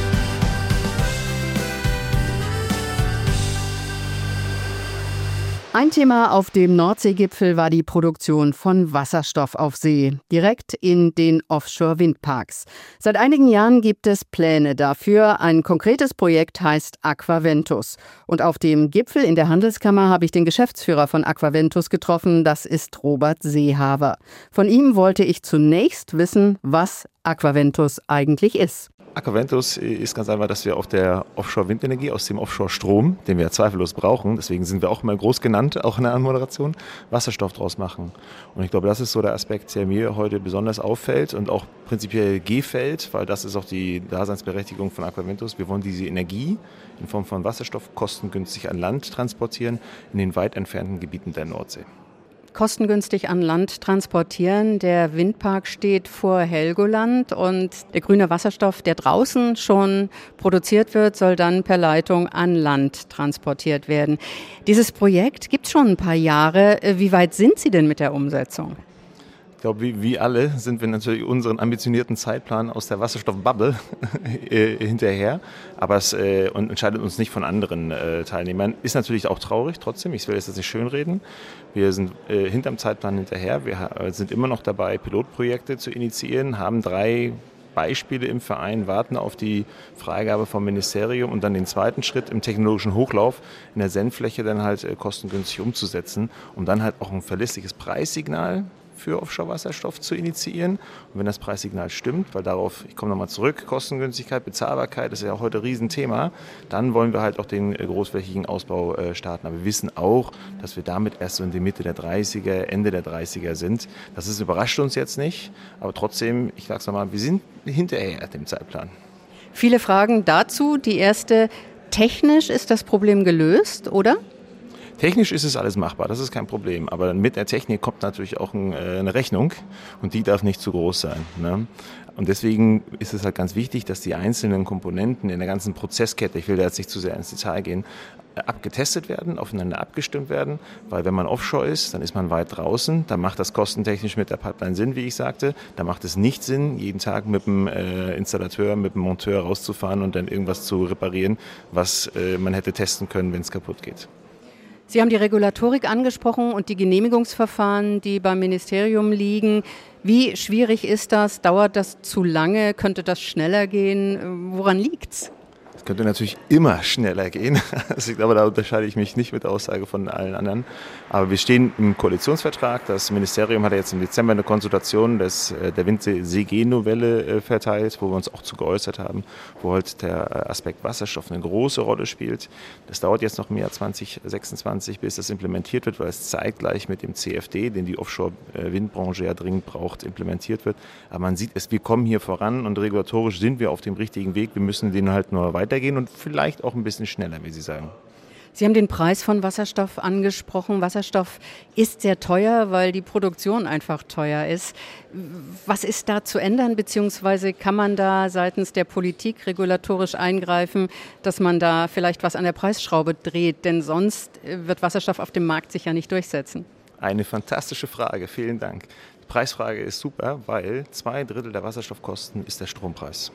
Ein Thema auf dem Nordseegipfel war die Produktion von Wasserstoff auf See, direkt in den Offshore-Windparks. Seit einigen Jahren gibt es Pläne dafür. Ein konkretes Projekt heißt Aquaventus. Und auf dem Gipfel in der Handelskammer habe ich den Geschäftsführer von Aquaventus getroffen. Das ist Robert Seehaver. Von ihm wollte ich zunächst wissen, was Aquaventus eigentlich ist. Aquaventus ist ganz einfach, dass wir auf der Offshore-Windenergie, aus dem Offshore-Strom, den wir zweifellos brauchen, deswegen sind wir auch immer groß genannt, auch in der Anmoderation, Wasserstoff draus machen. Und ich glaube, das ist so der Aspekt, der mir heute besonders auffällt und auch prinzipiell gefällt, weil das ist auch die Daseinsberechtigung von Aquaventus. Wir wollen diese Energie in Form von Wasserstoff kostengünstig an Land transportieren in den weit entfernten Gebieten der Nordsee. Kostengünstig an Land transportieren. Der Windpark steht vor Helgoland und der grüne Wasserstoff, der draußen schon produziert wird, soll dann per Leitung an Land transportiert werden. Dieses Projekt gibt es schon ein paar Jahre. Wie weit sind Sie denn mit der Umsetzung? Ich glaube, wie, wie alle sind wir natürlich unseren ambitionierten Zeitplan aus der Wasserstoffbubble äh, hinterher, aber es äh, entscheidet uns nicht von anderen äh, Teilnehmern. Ist natürlich auch traurig, trotzdem, ich will jetzt nicht schönreden. Wir sind äh, hinterm Zeitplan hinterher, wir ha- sind immer noch dabei, Pilotprojekte zu initiieren, haben drei Beispiele im Verein, warten auf die Freigabe vom Ministerium und dann den zweiten Schritt im technologischen Hochlauf in der Sendfläche dann halt äh, kostengünstig umzusetzen, um dann halt auch ein verlässliches Preissignal für Offshore-Wasserstoff zu initiieren. Und wenn das Preissignal stimmt, weil darauf, ich komme nochmal zurück, Kostengünstigkeit, Bezahlbarkeit ist ja heute ein Riesenthema, dann wollen wir halt auch den großflächigen Ausbau äh, starten. Aber wir wissen auch, dass wir damit erst so in der Mitte der dreißiger, Ende der dreißiger sind. Das ist, überrascht uns jetzt nicht, aber trotzdem, ich sag's nochmal, wir sind hinterher dem Zeitplan. Viele Fragen dazu. Die erste, technisch ist das Problem gelöst, oder? Technisch ist es alles machbar, das ist kein Problem. Aber mit der Technik kommt natürlich auch ein, äh, eine Rechnung und die darf nicht zu groß sein. Ne? Und deswegen ist es halt ganz wichtig, dass die einzelnen Komponenten in der ganzen Prozesskette, ich will da jetzt nicht zu sehr ins Detail gehen, abgetestet werden, aufeinander abgestimmt werden, weil wenn man offshore ist, dann ist man weit draußen, da macht das kostentechnisch mit der Pipeline Sinn, wie ich sagte, da macht es nicht Sinn, jeden Tag mit dem äh, Installateur, mit dem Monteur rauszufahren und dann irgendwas zu reparieren, was äh, man hätte testen können, wenn es kaputt geht. Sie haben die Regulatorik angesprochen und die Genehmigungsverfahren, die beim Ministerium liegen. Wie schwierig ist das? Dauert das zu lange? Könnte das schneller gehen? Woran liegt's? Es könnte natürlich immer schneller gehen. Also ich glaube, da unterscheide ich mich nicht mit der Aussage von allen anderen. Aber wir stehen im Koalitionsvertrag. Das Ministerium hat jetzt im Dezember eine Konsultation des, der Windsee G-Novelle verteilt, wo wir uns auch zu geäußert haben, wo halt der Aspekt Wasserstoff eine große Rolle spielt. Das dauert jetzt noch im Jahr zwanzig sechsundzwanzig, bis das implementiert wird, weil es zeitgleich mit dem C F D, den die Offshore-Windbranche ja dringend braucht, implementiert wird. Aber man sieht es, wir kommen hier voran und regulatorisch sind wir auf dem richtigen Weg. Wir müssen den halt nur weitergehen und vielleicht auch ein bisschen schneller, wie Sie sagen. Sie haben den Preis von Wasserstoff angesprochen. Wasserstoff ist sehr teuer, weil die Produktion einfach teuer ist. Was ist da zu ändern, beziehungsweise kann man da seitens der Politik regulatorisch eingreifen, dass man da vielleicht was an der Preisschraube dreht? Denn sonst wird Wasserstoff auf dem Markt sich ja nicht durchsetzen. Eine fantastische Frage, vielen Dank. Die Preisfrage ist super, weil zwei Drittel der Wasserstoffkosten ist der Strompreis.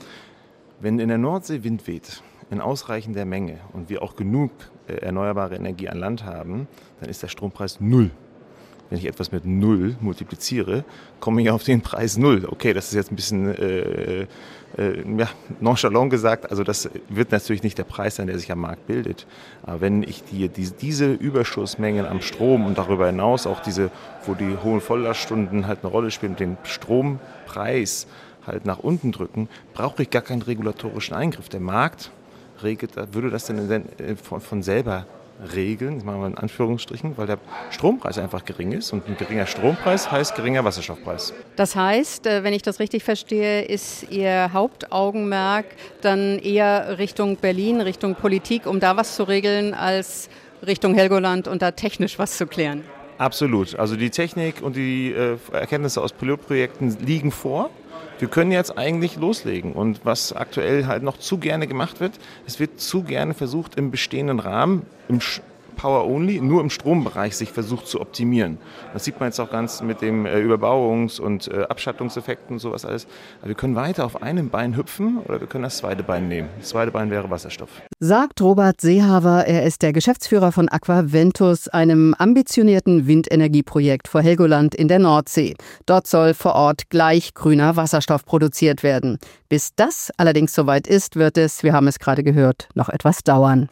Wenn in der Nordsee Wind weht, in ausreichender Menge und wir auch genug äh, erneuerbare Energie an Land haben, dann ist der Strompreis null. Wenn ich etwas mit null multipliziere, komme ich auf den Preis null. Okay, das ist jetzt ein bisschen äh, äh, ja, nonchalant gesagt. Also das wird natürlich nicht der Preis sein, der sich am Markt bildet. Aber wenn ich die, die, diese Überschussmengen am Strom und darüber hinaus auch diese, wo die hohen Volllaststunden halt eine Rolle spielen, den Strompreis halt nach unten drücken, brauche ich gar keinen regulatorischen Eingriff. Der Markt regelt, würde das dann von, von selber regeln, das machen wir in Anführungsstrichen, weil der Strompreis einfach gering ist und ein geringer Strompreis heißt geringer Wasserstoffpreis. Das heißt, wenn ich das richtig verstehe, ist Ihr Hauptaugenmerk dann eher Richtung Berlin, Richtung Politik, um da was zu regeln, als Richtung Helgoland und da technisch was zu klären? Absolut. Also die Technik und die äh, Erkenntnisse aus Pilotprojekten liegen vor. Wir können jetzt eigentlich loslegen und was aktuell halt noch zu gerne gemacht wird, es wird zu gerne versucht im bestehenden Rahmen, im Power Only, nur im Strombereich sich versucht zu optimieren. Das sieht man jetzt auch ganz mit dem äh, Überbauungs- und äh, Abschattungseffekten und sowas alles. Aber wir können weiter auf einem Bein hüpfen oder wir können das zweite Bein nehmen. Das zweite Bein wäre Wasserstoff. Sagt Robert Seehaver, er ist der Geschäftsführer von Aquaventus, einem ambitionierten Windenergieprojekt vor Helgoland in der Nordsee. Dort soll vor Ort gleich grüner Wasserstoff produziert werden. Bis das allerdings soweit ist, wird es, wir haben es gerade gehört, noch etwas dauern.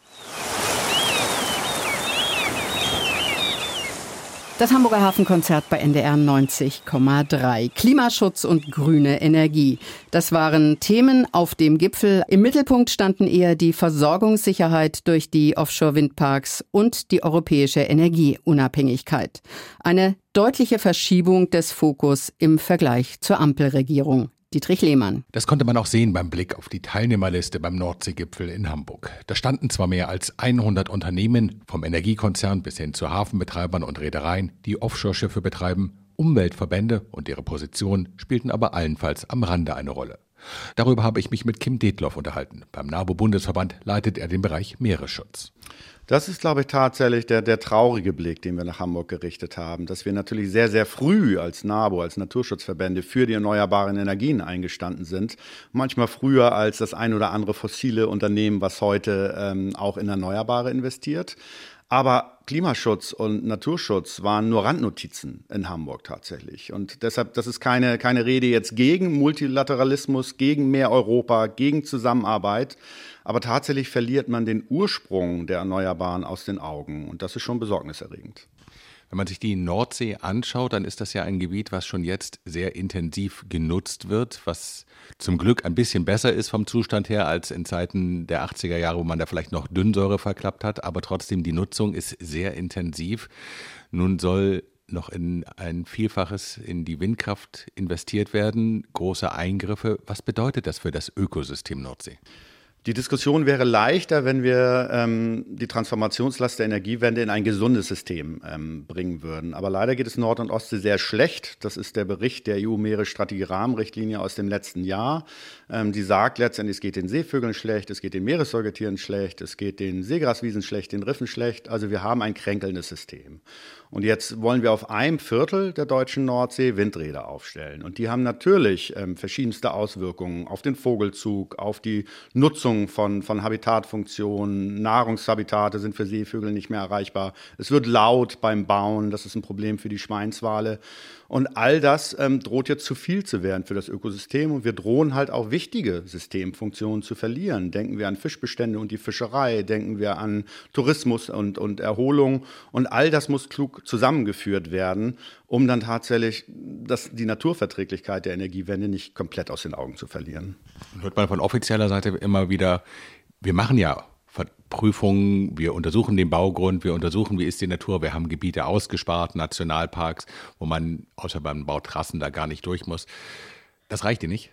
Das Hamburger Hafenkonzert bei N D R neunzig Komma drei. Klimaschutz und grüne Energie. Das waren Themen auf dem Gipfel. Im Mittelpunkt standen eher die Versorgungssicherheit durch die Offshore-Windparks und die europäische Energieunabhängigkeit. Eine deutliche Verschiebung des Fokus im Vergleich zur Ampelregierung. Dietrich Lehmann. Das konnte man auch sehen beim Blick auf die Teilnehmerliste beim Nordseegipfel in Hamburg. Da standen zwar mehr als hundert Unternehmen, vom Energiekonzern bis hin zu Hafenbetreibern und Reedereien, die Offshore-Schiffe betreiben. Umweltverbände und ihre Position spielten aber allenfalls am Rande eine Rolle. Darüber habe ich mich mit Kim Detloff unterhalten. Beim NABU-Bundesverband leitet er den Bereich Meeresschutz. Das ist, glaube ich, tatsächlich der, der traurige Blick, den wir nach Hamburg gerichtet haben, dass wir natürlich sehr, sehr früh als NABU, als Naturschutzverbände für die erneuerbaren Energien eingestanden sind. Manchmal früher als das ein oder andere fossile Unternehmen, was heute ähm, auch in Erneuerbare investiert. Aber Klimaschutz und Naturschutz waren nur Randnotizen in Hamburg tatsächlich. Und deshalb, das ist keine, keine Rede jetzt gegen Multilateralismus, gegen mehr Europa, gegen Zusammenarbeit. Aber tatsächlich verliert man den Ursprung der Erneuerbaren aus den Augen. Und das ist schon besorgniserregend. Wenn man sich die Nordsee anschaut, dann ist das ja ein Gebiet, was schon jetzt sehr intensiv genutzt wird, was zum Glück ein bisschen besser ist vom Zustand her als in Zeiten der achtziger Jahre, wo man da vielleicht noch Dünnsäure verklappt hat. Aber trotzdem, die Nutzung ist sehr intensiv. Nun soll noch in ein Vielfaches in die Windkraft investiert werden, große Eingriffe. Was bedeutet das für das Ökosystem Nordsee? Die Diskussion wäre leichter, wenn wir ähm, die Transformationslast der Energiewende in ein gesundes System ähm, bringen würden. Aber leider geht es Nord- und Ostsee sehr schlecht. Das ist der Bericht der E U-Meeresstrategie-Rahmenrichtlinie aus dem letzten Jahr. Ähm, die sagt letztendlich, es geht den Seevögeln schlecht, es geht den Meeressäugetieren schlecht, es geht den Seegraswiesen schlecht, den Riffen schlecht. Also wir haben ein kränkelndes System. Und jetzt wollen wir auf einem Viertel der deutschen Nordsee Windräder aufstellen. Und die haben natürlich ähm, verschiedenste Auswirkungen auf den Vogelzug, auf die Nutzung von, von Habitatfunktionen. Nahrungshabitate sind für Seevögel nicht mehr erreichbar. Es wird laut beim Bauen, das ist ein Problem für die Schweinswale. Und all das ähm, droht jetzt zu viel zu werden für das Ökosystem. Und wir drohen halt auch wichtige Systemfunktionen zu verlieren. Denken wir an Fischbestände und die Fischerei, denken wir an Tourismus und, und Erholung. Und all das muss klug zusammengeführt werden, um dann tatsächlich das, die Naturverträglichkeit der Energiewende nicht komplett aus den Augen zu verlieren. Hört man von offizieller Seite immer wieder, wir machen ja Prüfungen, wir untersuchen den Baugrund, wir untersuchen, wie ist die Natur, wir haben Gebiete ausgespart, Nationalparks, wo man außer beim Bau Trassen da gar nicht durch muss. Das reicht dir nicht?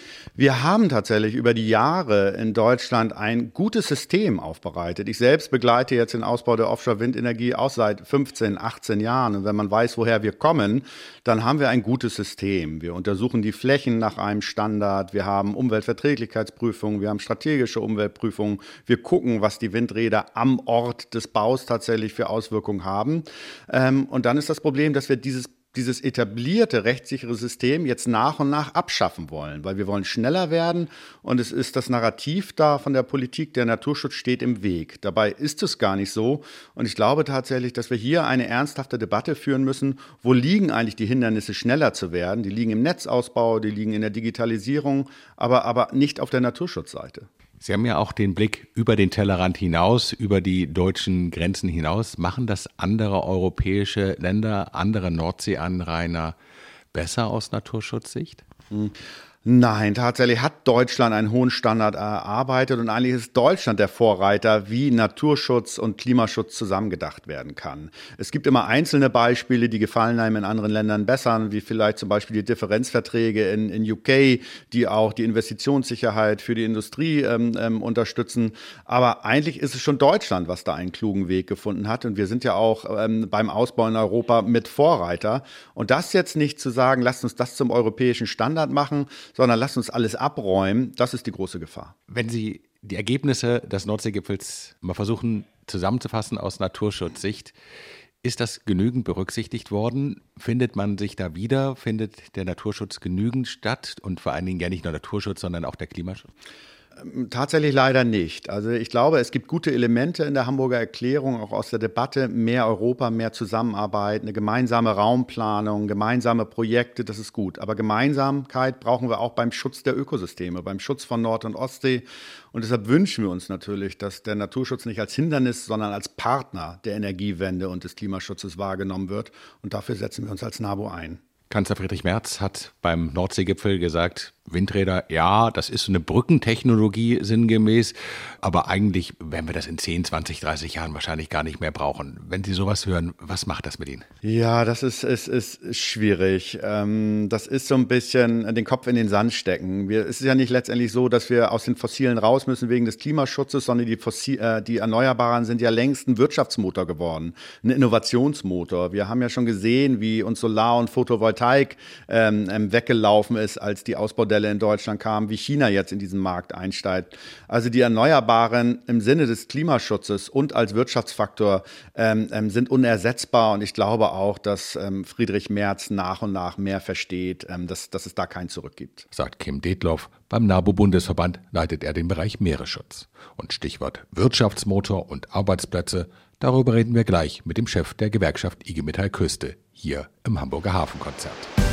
Wir haben tatsächlich über die Jahre in Deutschland ein gutes System aufbereitet. Ich selbst begleite jetzt den Ausbau der Offshore-Windenergie auch seit fünfzehn, achtzehn Jahren. Und wenn man weiß, woher wir kommen, dann haben wir ein gutes System. Wir untersuchen die Flächen nach einem Standard. Wir haben Umweltverträglichkeitsprüfungen. Wir haben strategische Umweltprüfungen. Wir gucken, was die Windräder am Ort des Baus tatsächlich für Auswirkungen haben. Und dann ist das Problem, dass wir dieses dieses etablierte rechtssichere System jetzt nach und nach abschaffen wollen, weil wir wollen schneller werden und es ist das Narrativ da von der Politik, der Naturschutz steht im Weg. Dabei ist es gar nicht so und ich glaube tatsächlich, dass wir hier eine ernsthafte Debatte führen müssen, wo liegen eigentlich die Hindernisse, schneller zu werden? Die liegen im Netzausbau, die liegen in der Digitalisierung, aber, aber nicht auf der Naturschutzseite. Sie haben ja auch den Blick über den Tellerrand hinaus, über die deutschen Grenzen hinaus. Machen das andere europäische Länder, andere Nordseeanrainer besser aus Naturschutzsicht? Hm. Nein, tatsächlich hat Deutschland einen hohen Standard erarbeitet und eigentlich ist Deutschland der Vorreiter, wie Naturschutz und Klimaschutz zusammengedacht werden kann. Es gibt immer einzelne Beispiele, die gefallen einem in anderen Ländern besser, wie vielleicht zum Beispiel die Differenzverträge in, in U K, die auch die Investitionssicherheit für die Industrie ähm, ähm, unterstützen. Aber eigentlich ist es schon Deutschland, was da einen klugen Weg gefunden hat. Und wir sind ja auch ähm, beim Ausbau in Europa mit Vorreiter. Und das jetzt nicht zu sagen, lasst uns das zum europäischen Standard machen, sondern lasst uns alles abräumen, das ist die große Gefahr. Wenn Sie Die Ergebnisse des Nordseegipfels mal versuchen zusammenzufassen aus Naturschutzsicht. Ist das genügend berücksichtigt worden? Findet man sich da wieder? Findet der Naturschutz genügend statt? Und vor allen Dingen ja nicht nur Naturschutz, sondern auch der Klimaschutz? Tatsächlich leider nicht. Also ich glaube, es gibt gute Elemente in der Hamburger Erklärung, auch aus der Debatte, mehr Europa, mehr Zusammenarbeit, eine gemeinsame Raumplanung, gemeinsame Projekte, das ist gut. Aber Gemeinsamkeit brauchen wir auch beim Schutz der Ökosysteme, beim Schutz von Nord- und Ostsee. Und deshalb wünschen wir uns natürlich, dass der Naturschutz nicht als Hindernis, sondern als Partner der Energiewende und des Klimaschutzes wahrgenommen wird. Und dafür setzen wir uns als NABU ein. Kanzler Friedrich Merz hat beim Nordseegipfel gesagt, Windräder, ja, das ist so eine Brückentechnologie sinngemäß, aber eigentlich werden wir das in zehn, zwanzig, dreißig Jahren wahrscheinlich gar nicht mehr brauchen. Wenn Sie sowas hören, was macht das mit Ihnen? Ja, das ist, ist, ist schwierig. Ähm, das ist so ein bisschen den Kopf in den Sand stecken. Wir, es ist ja nicht letztendlich so, dass wir aus den Fossilen raus müssen wegen des Klimaschutzes, sondern die, Fossil, äh, die Erneuerbaren sind ja längst ein Wirtschaftsmotor geworden, ein Innovationsmotor. Wir haben ja schon gesehen, wie uns Solar- und Photovoltaik ähm, weggelaufen ist, als die Ausbaudelle in Deutschland kamen, wie China jetzt in diesen Markt einsteigt. Also die Erneuerbaren im Sinne des Klimaschutzes und als Wirtschaftsfaktor ähm, ähm, sind unersetzbar. Und ich glaube auch, dass ähm, Friedrich Merz nach und nach mehr versteht, ähm, dass, dass es da kein Zurück gibt. Sagt Kim Detloff. Beim NABU-Bundesverband leitet er den Bereich Meeresschutz. Und Stichwort Wirtschaftsmotor und Arbeitsplätze, darüber reden wir gleich mit dem Chef der Gewerkschaft I G Metall Küste hier im Hamburger Hafenkonzert.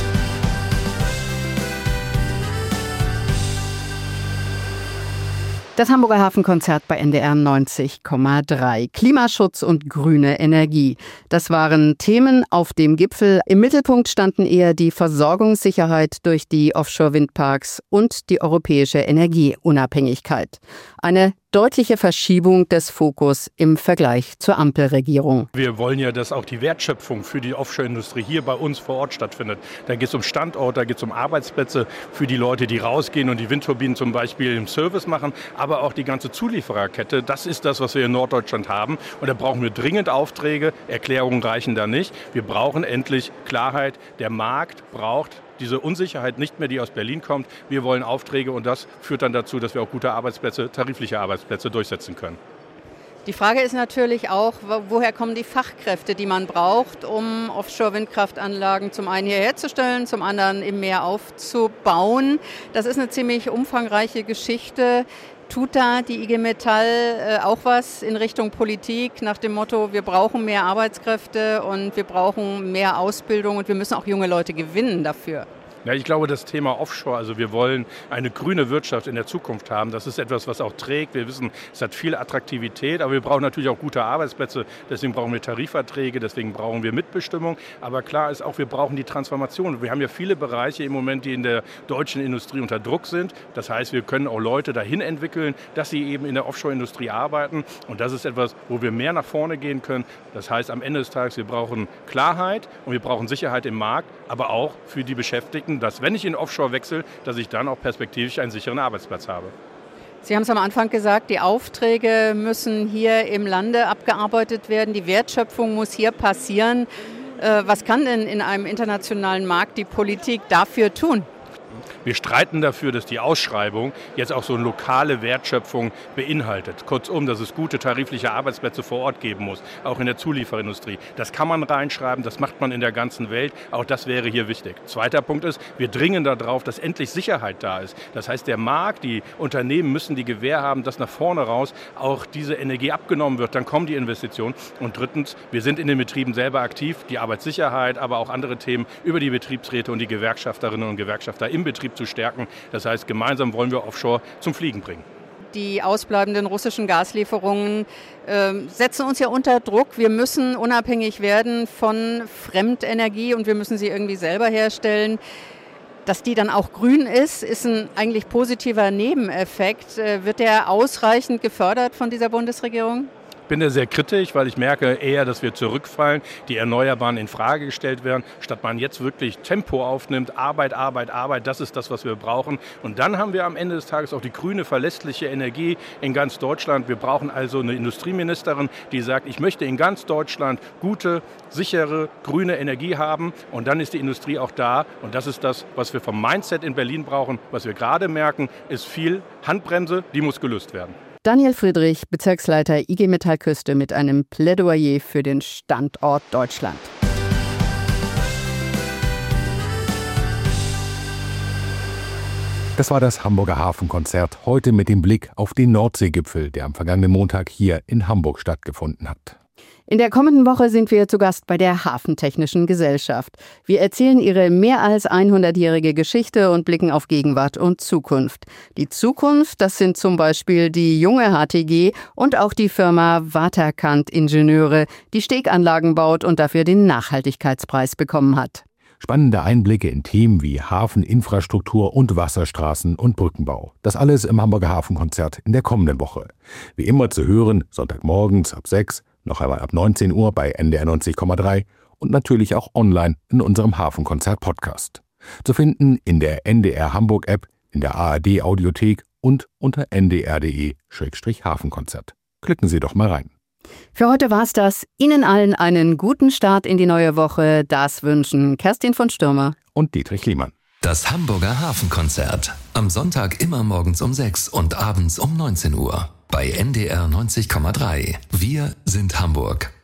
Das Hamburger Hafenkonzert bei N D R neunzig Komma drei. Klimaschutz und grüne Energie. Das waren Themen auf dem Gipfel. Im Mittelpunkt standen eher die Versorgungssicherheit durch die Offshore-Windparks und die europäische Energieunabhängigkeit. Eine deutliche Verschiebung des Fokus im Vergleich zur Ampelregierung. Wir wollen ja, dass auch die Wertschöpfung für die Offshore-Industrie hier bei uns vor Ort stattfindet. Da geht es um Standort, da geht es um Arbeitsplätze für die Leute, die rausgehen und die Windturbinen zum Beispiel im Service machen, aber auch die ganze Zuliefererkette. Das ist das, was wir in Norddeutschland haben. Und da brauchen wir dringend Aufträge. Erklärungen reichen da nicht. Wir brauchen endlich Klarheit. Der Markt braucht diese Unsicherheit nicht mehr, die aus Berlin kommt. Wir wollen Aufträge und das führt dann dazu, dass wir auch gute Arbeitsplätze, tarifliche Arbeitsplätze durchsetzen können. Die Frage ist natürlich auch, woher kommen die Fachkräfte, die man braucht, um Offshore-Windkraftanlagen zum einen hier herzustellen, zum anderen im Meer aufzubauen. Das ist eine ziemlich umfangreiche Geschichte. Tut da die I G Metall äh, auch was in Richtung Politik nach dem Motto, wir brauchen mehr Arbeitskräfte und wir brauchen mehr Ausbildung und wir müssen auch junge Leute gewinnen dafür? Ja, ich glaube, das Thema Offshore, also wir wollen eine grüne Wirtschaft in der Zukunft haben. Das ist etwas, was auch trägt. Wir wissen, es hat viel Attraktivität, aber wir brauchen natürlich auch gute Arbeitsplätze. Deswegen brauchen wir Tarifverträge, deswegen brauchen wir Mitbestimmung. Aber klar ist auch, wir brauchen die Transformation. Wir haben ja viele Bereiche im Moment, die in der deutschen Industrie unter Druck sind. Das heißt, wir können auch Leute dahin entwickeln, dass sie eben in der Offshore-Industrie arbeiten. Und das ist etwas, wo wir mehr nach vorne gehen können. Das heißt, am Ende des Tages, wir brauchen Klarheit und wir brauchen Sicherheit im Markt, aber auch für die Beschäftigten, dass, wenn ich in Offshore wechsle, dass ich dann auch perspektivisch einen sicheren Arbeitsplatz habe. Sie haben es am Anfang gesagt, die Aufträge müssen hier im Lande abgearbeitet werden, die Wertschöpfung muss hier passieren. Was kann denn in einem internationalen Markt die Politik dafür tun? Wir streiten dafür, dass die Ausschreibung jetzt auch so eine lokale Wertschöpfung beinhaltet. Kurzum, dass es gute tarifliche Arbeitsplätze vor Ort geben muss, auch in der Zulieferindustrie. Das kann man reinschreiben, das macht man in der ganzen Welt. Auch das wäre hier wichtig. Zweiter Punkt ist, wir dringen darauf, dass endlich Sicherheit da ist. Das heißt, der Markt, die Unternehmen müssen die Gewähr haben, dass nach vorne raus auch diese Energie abgenommen wird. Dann kommen die Investitionen. Und drittens, wir sind in den Betrieben selber aktiv, die Arbeitssicherheit, aber auch andere Themen über die Betriebsräte und die Gewerkschafterinnen und Gewerkschafter im Betrieb zu stärken. Das heißt, gemeinsam wollen wir Offshore zum Fliegen bringen. Die ausbleibenden russischen Gaslieferungen äh, setzen uns ja unter Druck. Wir müssen unabhängig werden von Fremdenergie und wir müssen sie irgendwie selber herstellen. Dass die dann auch grün ist, ist ein eigentlich positiver Nebeneffekt. Äh, wird der ausreichend gefördert von dieser Bundesregierung? bin da sehr kritisch, weil ich merke eher, dass wir zurückfallen, die Erneuerbaren in Frage gestellt werden, statt man jetzt wirklich Tempo aufnimmt, Arbeit, Arbeit, Arbeit, das ist das, was wir brauchen. Und dann haben wir am Ende des Tages auch die grüne, verlässliche Energie in ganz Deutschland. Wir brauchen also eine Industrieministerin, die sagt, ich möchte in ganz Deutschland gute, sichere, grüne Energie haben. Und dann ist die Industrie auch da. Und das ist das, was wir vom Mindset in Berlin brauchen. Was wir gerade merken, ist viel Handbremse, die muss gelöst werden. Daniel Friedrich, Bezirksleiter I G Metall Küste, mit einem Plädoyer für den Standort Deutschland. Das war das Hamburger Hafenkonzert, heute mit dem Blick auf den Nordseegipfel, der am vergangenen Montag hier in Hamburg stattgefunden hat. In der kommenden Woche sind wir zu Gast bei der Hafentechnischen Gesellschaft. Wir erzählen ihre mehr als hundertjährige Geschichte und blicken auf Gegenwart und Zukunft. Die Zukunft, das sind zum Beispiel die junge H T G und auch die Firma Waterkant Ingenieure, die Steganlagen baut und dafür den Nachhaltigkeitspreis bekommen hat. Spannende Einblicke in Themen wie Hafeninfrastruktur und Wasserstraßen und Brückenbau. Das alles im Hamburger Hafenkonzert in der kommenden Woche. Wie immer zu hören, Sonntagmorgens ab sechs, noch einmal ab neunzehn Uhr bei N D R neunzig Komma drei und natürlich auch online in unserem Hafenkonzert-Podcast. Zu finden in der N D R Hamburg-App, in der A R D-Audiothek und unter n d r punkt d e Schrägstrich Hafenkonzert. Klicken Sie doch mal rein. Für heute war's das. Ihnen allen einen guten Start in die neue Woche. Das wünschen Kerstin von Stürmer und Dietrich Liemann. Das Hamburger Hafenkonzert. Am Sonntag immer morgens um sechs und abends um neunzehn Uhr. Bei N D R neunzig Komma drei. Wir sind Hamburg.